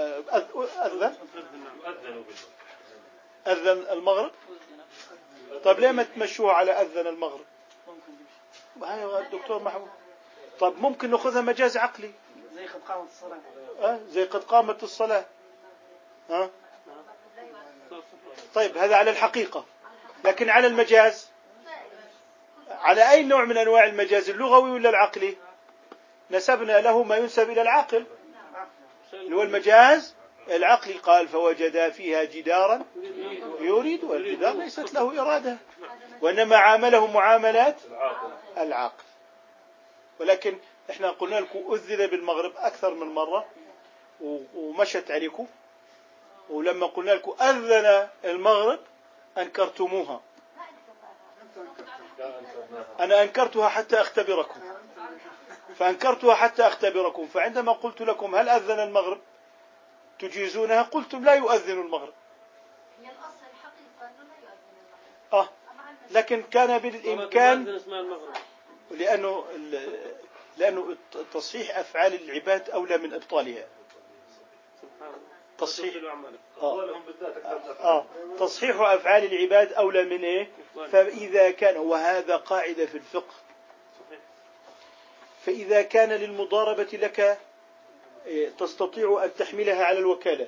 أذن المغرب. طيب ليه ما تمشوها على أذن المغرب؟ هاي الدكتور محمود. طيب ممكن نأخذها مجاز عقلي، زي قد قامت الصلاة. زي قد قامت الصلاة. طيب هذا على الحقيقة، لكن على المجاز، على أي نوع من أنواع المجاز، اللغوي ولا العقلي؟ نسبنا له ما ينسب إلى العقل، اللي هو المجاز العقلي. قال فوجدا فيها جدارا يريد، والجدار ليست له إرادة. وإنما عامله معاملات العاقل. ولكن احنا قلنا لكم أذن بالمغرب أكثر من مرة ومشت عليكم، ولما قلنا لكم أذن المغرب أنكرتموها. أنا أنكرتها حتى أختبركم، فأنكرتها حتى أختبركم. فعندما قلت لكم هل أذن المغرب تجيزونها، قلتم لا يؤذن المغرب. هي الأصل الحقيقة أنه لا يؤذن المغرب. لكن كان بالإمكان، لأنه تصحيح أفعال العباد أولى من إبطالها. تصحيح أفعال العباد أولى من إيه؟ فإذا كان، وهذا قاعدة في الفقه، فإذا كان للمضاربة لك تستطيع أن تحملها على الوكالة،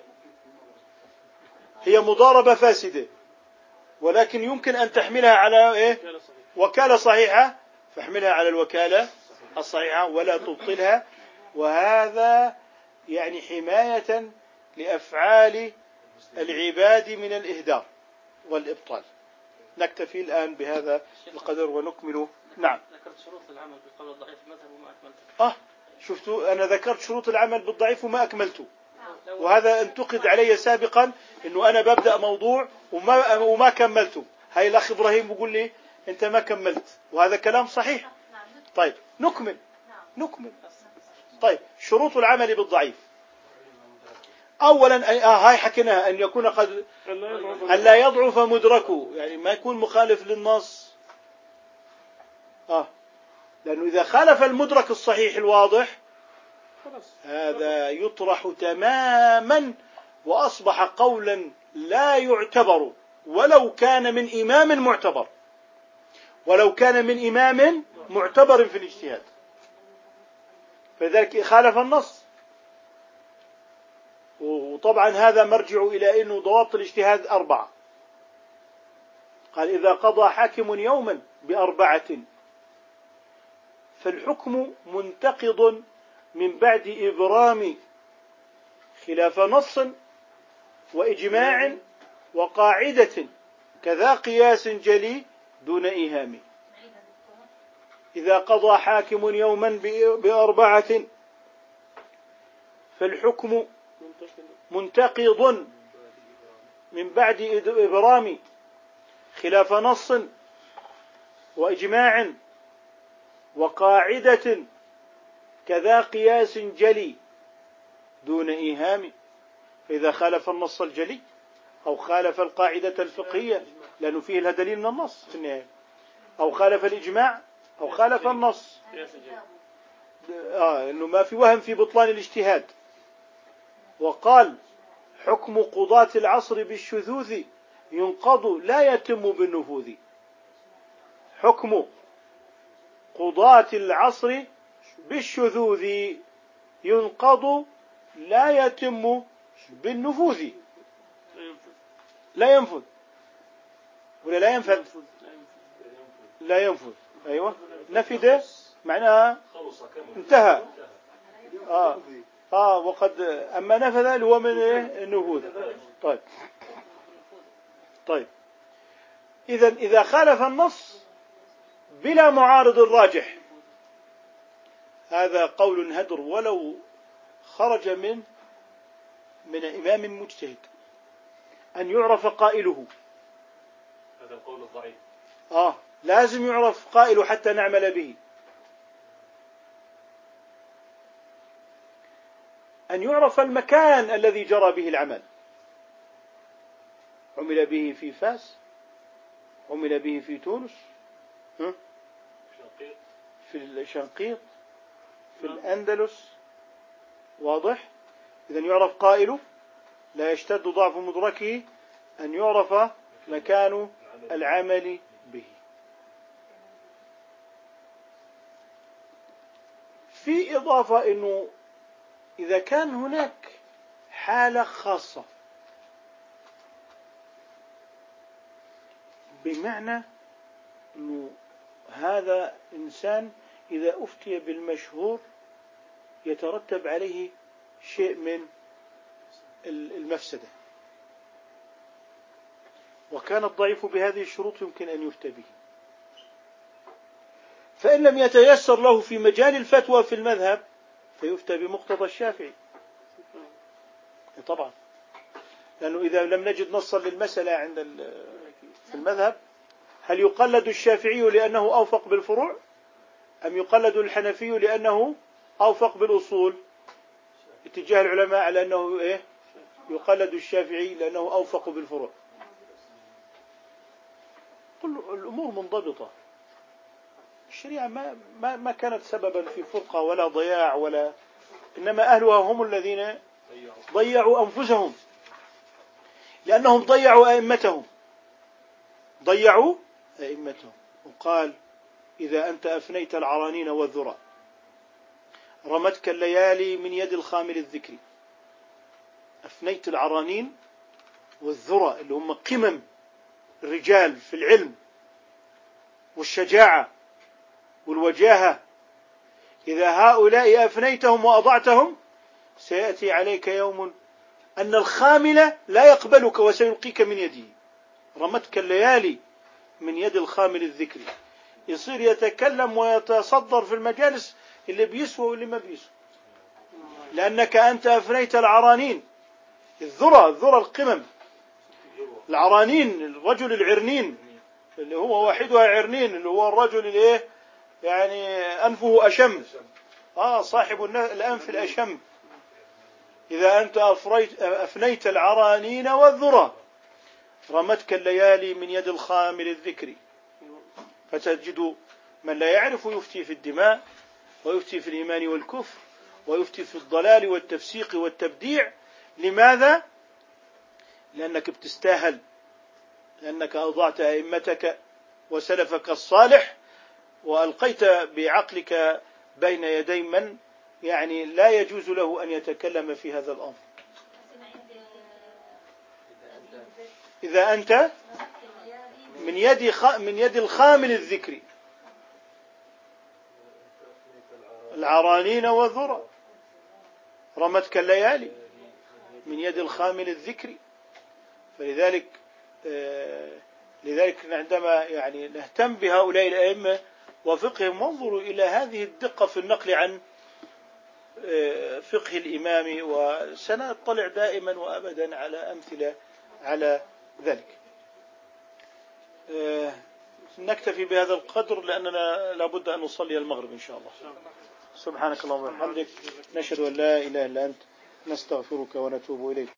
هي مضاربة فاسدة ولكن يمكن أن تحملها على إيه؟ وكالة صحيحة، فاحملها على الوكالة الصحيحة ولا تبطلها. وهذا يعني حماية لأفعال العباد من الإهدار والإبطال. نكتفي الآن بهذا القدر ونكمل. نعم. ذكرت شروط العمل بالقول الضعيف المذهب وما أكملته. شفتوا، أنا ذكرت شروط العمل بالضعيف وما أكملته، وهذا انتقد علي سابقا إنه أنا ببدأ موضوع وما كملته. هاي الأخ إبراهيم بيقول لي أنت ما كملت، وهذا كلام صحيح. طيب نكمل. طيب شروط العمل بالضعيف. أولا هاي حكيناها، أن يكون قد أن لا يضعف مدركه، يعني ما يكون مخالف للنص. لأنه إذا خالف المدرك الصحيح الواضح هذا يطرح تماما وأصبح قولا لا يعتبر ولو كان من إمام معتبر، ولو كان من إمام معتبر في الاجتهاد، فذلك خالف النص. وطبعا هذا مرجع إلى أنه ضوابط الاجتهاد 4. قال إذا قضى حاكم يوما ب4 فالحكم منتقض من بعد إبرام خلاف نص وإجماع وقاعدة كذا قياس جلي دون إيهام. إذا قضى حاكم يوما ب4 فالحكم منتقض من بعد إبرام خلاف نص وإجماع وقاعدة كذا قياس جلي دون إيهام. فإذا خالف النص الجلي أو خالف القاعدة الفقهية لأنه فيه لها دليل من النص في النهاية، أو خالف الإجماع أو خالف النص، إنه ما في وهم في بطلان الاجتهاد. وقال حكم قضاة العصر بالشذوذ ينقض لا يتم بالنفوذ. حكم قضاة العصر بالشذوذ ينقض لا يتم بالنفوذ. لا ينفذ ولا لا ينفذ؟ لا ينفذ. أيوة، نفذ معناها انتهى. وقد أما نفذ اللي هو من النفوذ. طيب إذا خالف النص بلا معارض الراجح هذا قول هدر ولو خرج من إمام مجتهد، أن يعرف قائله. هذا القول الضعيف. لازم يعرف قائله حتى نعمل به. أن يعرف المكان الذي جرى به العمل، عمل به في فاس، عمل به في تونس، في الشنقيط، في الأندلس. واضح؟ إذن يعرف قائله، لا يشتد ضعف مدركه، أن يعرف مكان العمل به. في إضافة أنه إذا كان هناك حالة خاصة، بمعنى أنه هذا إنسان إذا أفتي بالمشهور يترتب عليه شيء من المفسدة، وكان الضعيف بهذه الشروط يمكن أن يفتى به. فإن لم يتيسر له في مجال الفتوى في المذهب فيفتى بمقتضى الشافعي طبعا، لأنه إذا لم نجد نصا للمسألة عند في المذهب هل يقلد الشافعي لأنه أوفق بالفروع أم يقلد الحنفي لأنه أوفق بالأصول؟ اتجاه العلماء على أنه يقلد الشافعي لأنه أوفق بالفروع. كل الأمور منضبطة. الشريعة ما كانت سببا في فرقة ولا ضياع ولا، إنما أهلها هم الذين ضيعوا أنفسهم، لأنهم ضيعوا أئمتهم. وقال إذا أنت أفنيت العرانين والذرى رمتك الليالي من يد الخامل الذكري. أفنيت العرانين والذرى اللي هم قمم الرجال في العلم والشجاعة والوجاهة، إذا هؤلاء أفنيتهم وأضعتهم سيأتي عليك يوم أن الخامل لا يقبلك وسيلقيك من يده. رمتك الليالي من يد الخامل الذكري، يصير يتكلم ويتصدر في المجالس اللي بيسوى واللي ما بيسوى، لأنك أنت أفنيت العرانين. الذرى القمم، العرانين الرجل العرنين اللي هو واحدها عرنين، اللي هو الرجل اللي يعني أنفه أشم، صاحب الأنف الأشم. إذا أنت أفنيت العرانين والذرى رمتك الليالي من يد الخامل الذكري. فتجد من لا يعرف يفتي في الدماء ويفتي في الإيمان والكفر ويفتي في الضلال والتفسيق والتبديع. لماذا؟ لأنك بتستاهل، لأنك أضعت أئمتك وسلفك الصالح وألقيت بعقلك بين يدي من يعني لا يجوز له أن يتكلم في هذا الأمر. إذا أنت من يد الخامل الذكري، العرانين والذرى رمتك الليالي من يد الخامل الذكري. فلذلك عندما يعني نهتم بهؤلاء الأئمة وفقهم وانظروا إلى هذه الدقة في النقل عن فقه الإمام، وسنطلع دائما وأبدا على أمثلة على ذلك. نكتفي بهذا القدر لأننا لابد أن نصلي المغرب إن شاء الله. سبحانك اللهم وبحمدك، نشهد أن لا إله إلا أنت، نستغفرك ونتوب إليك.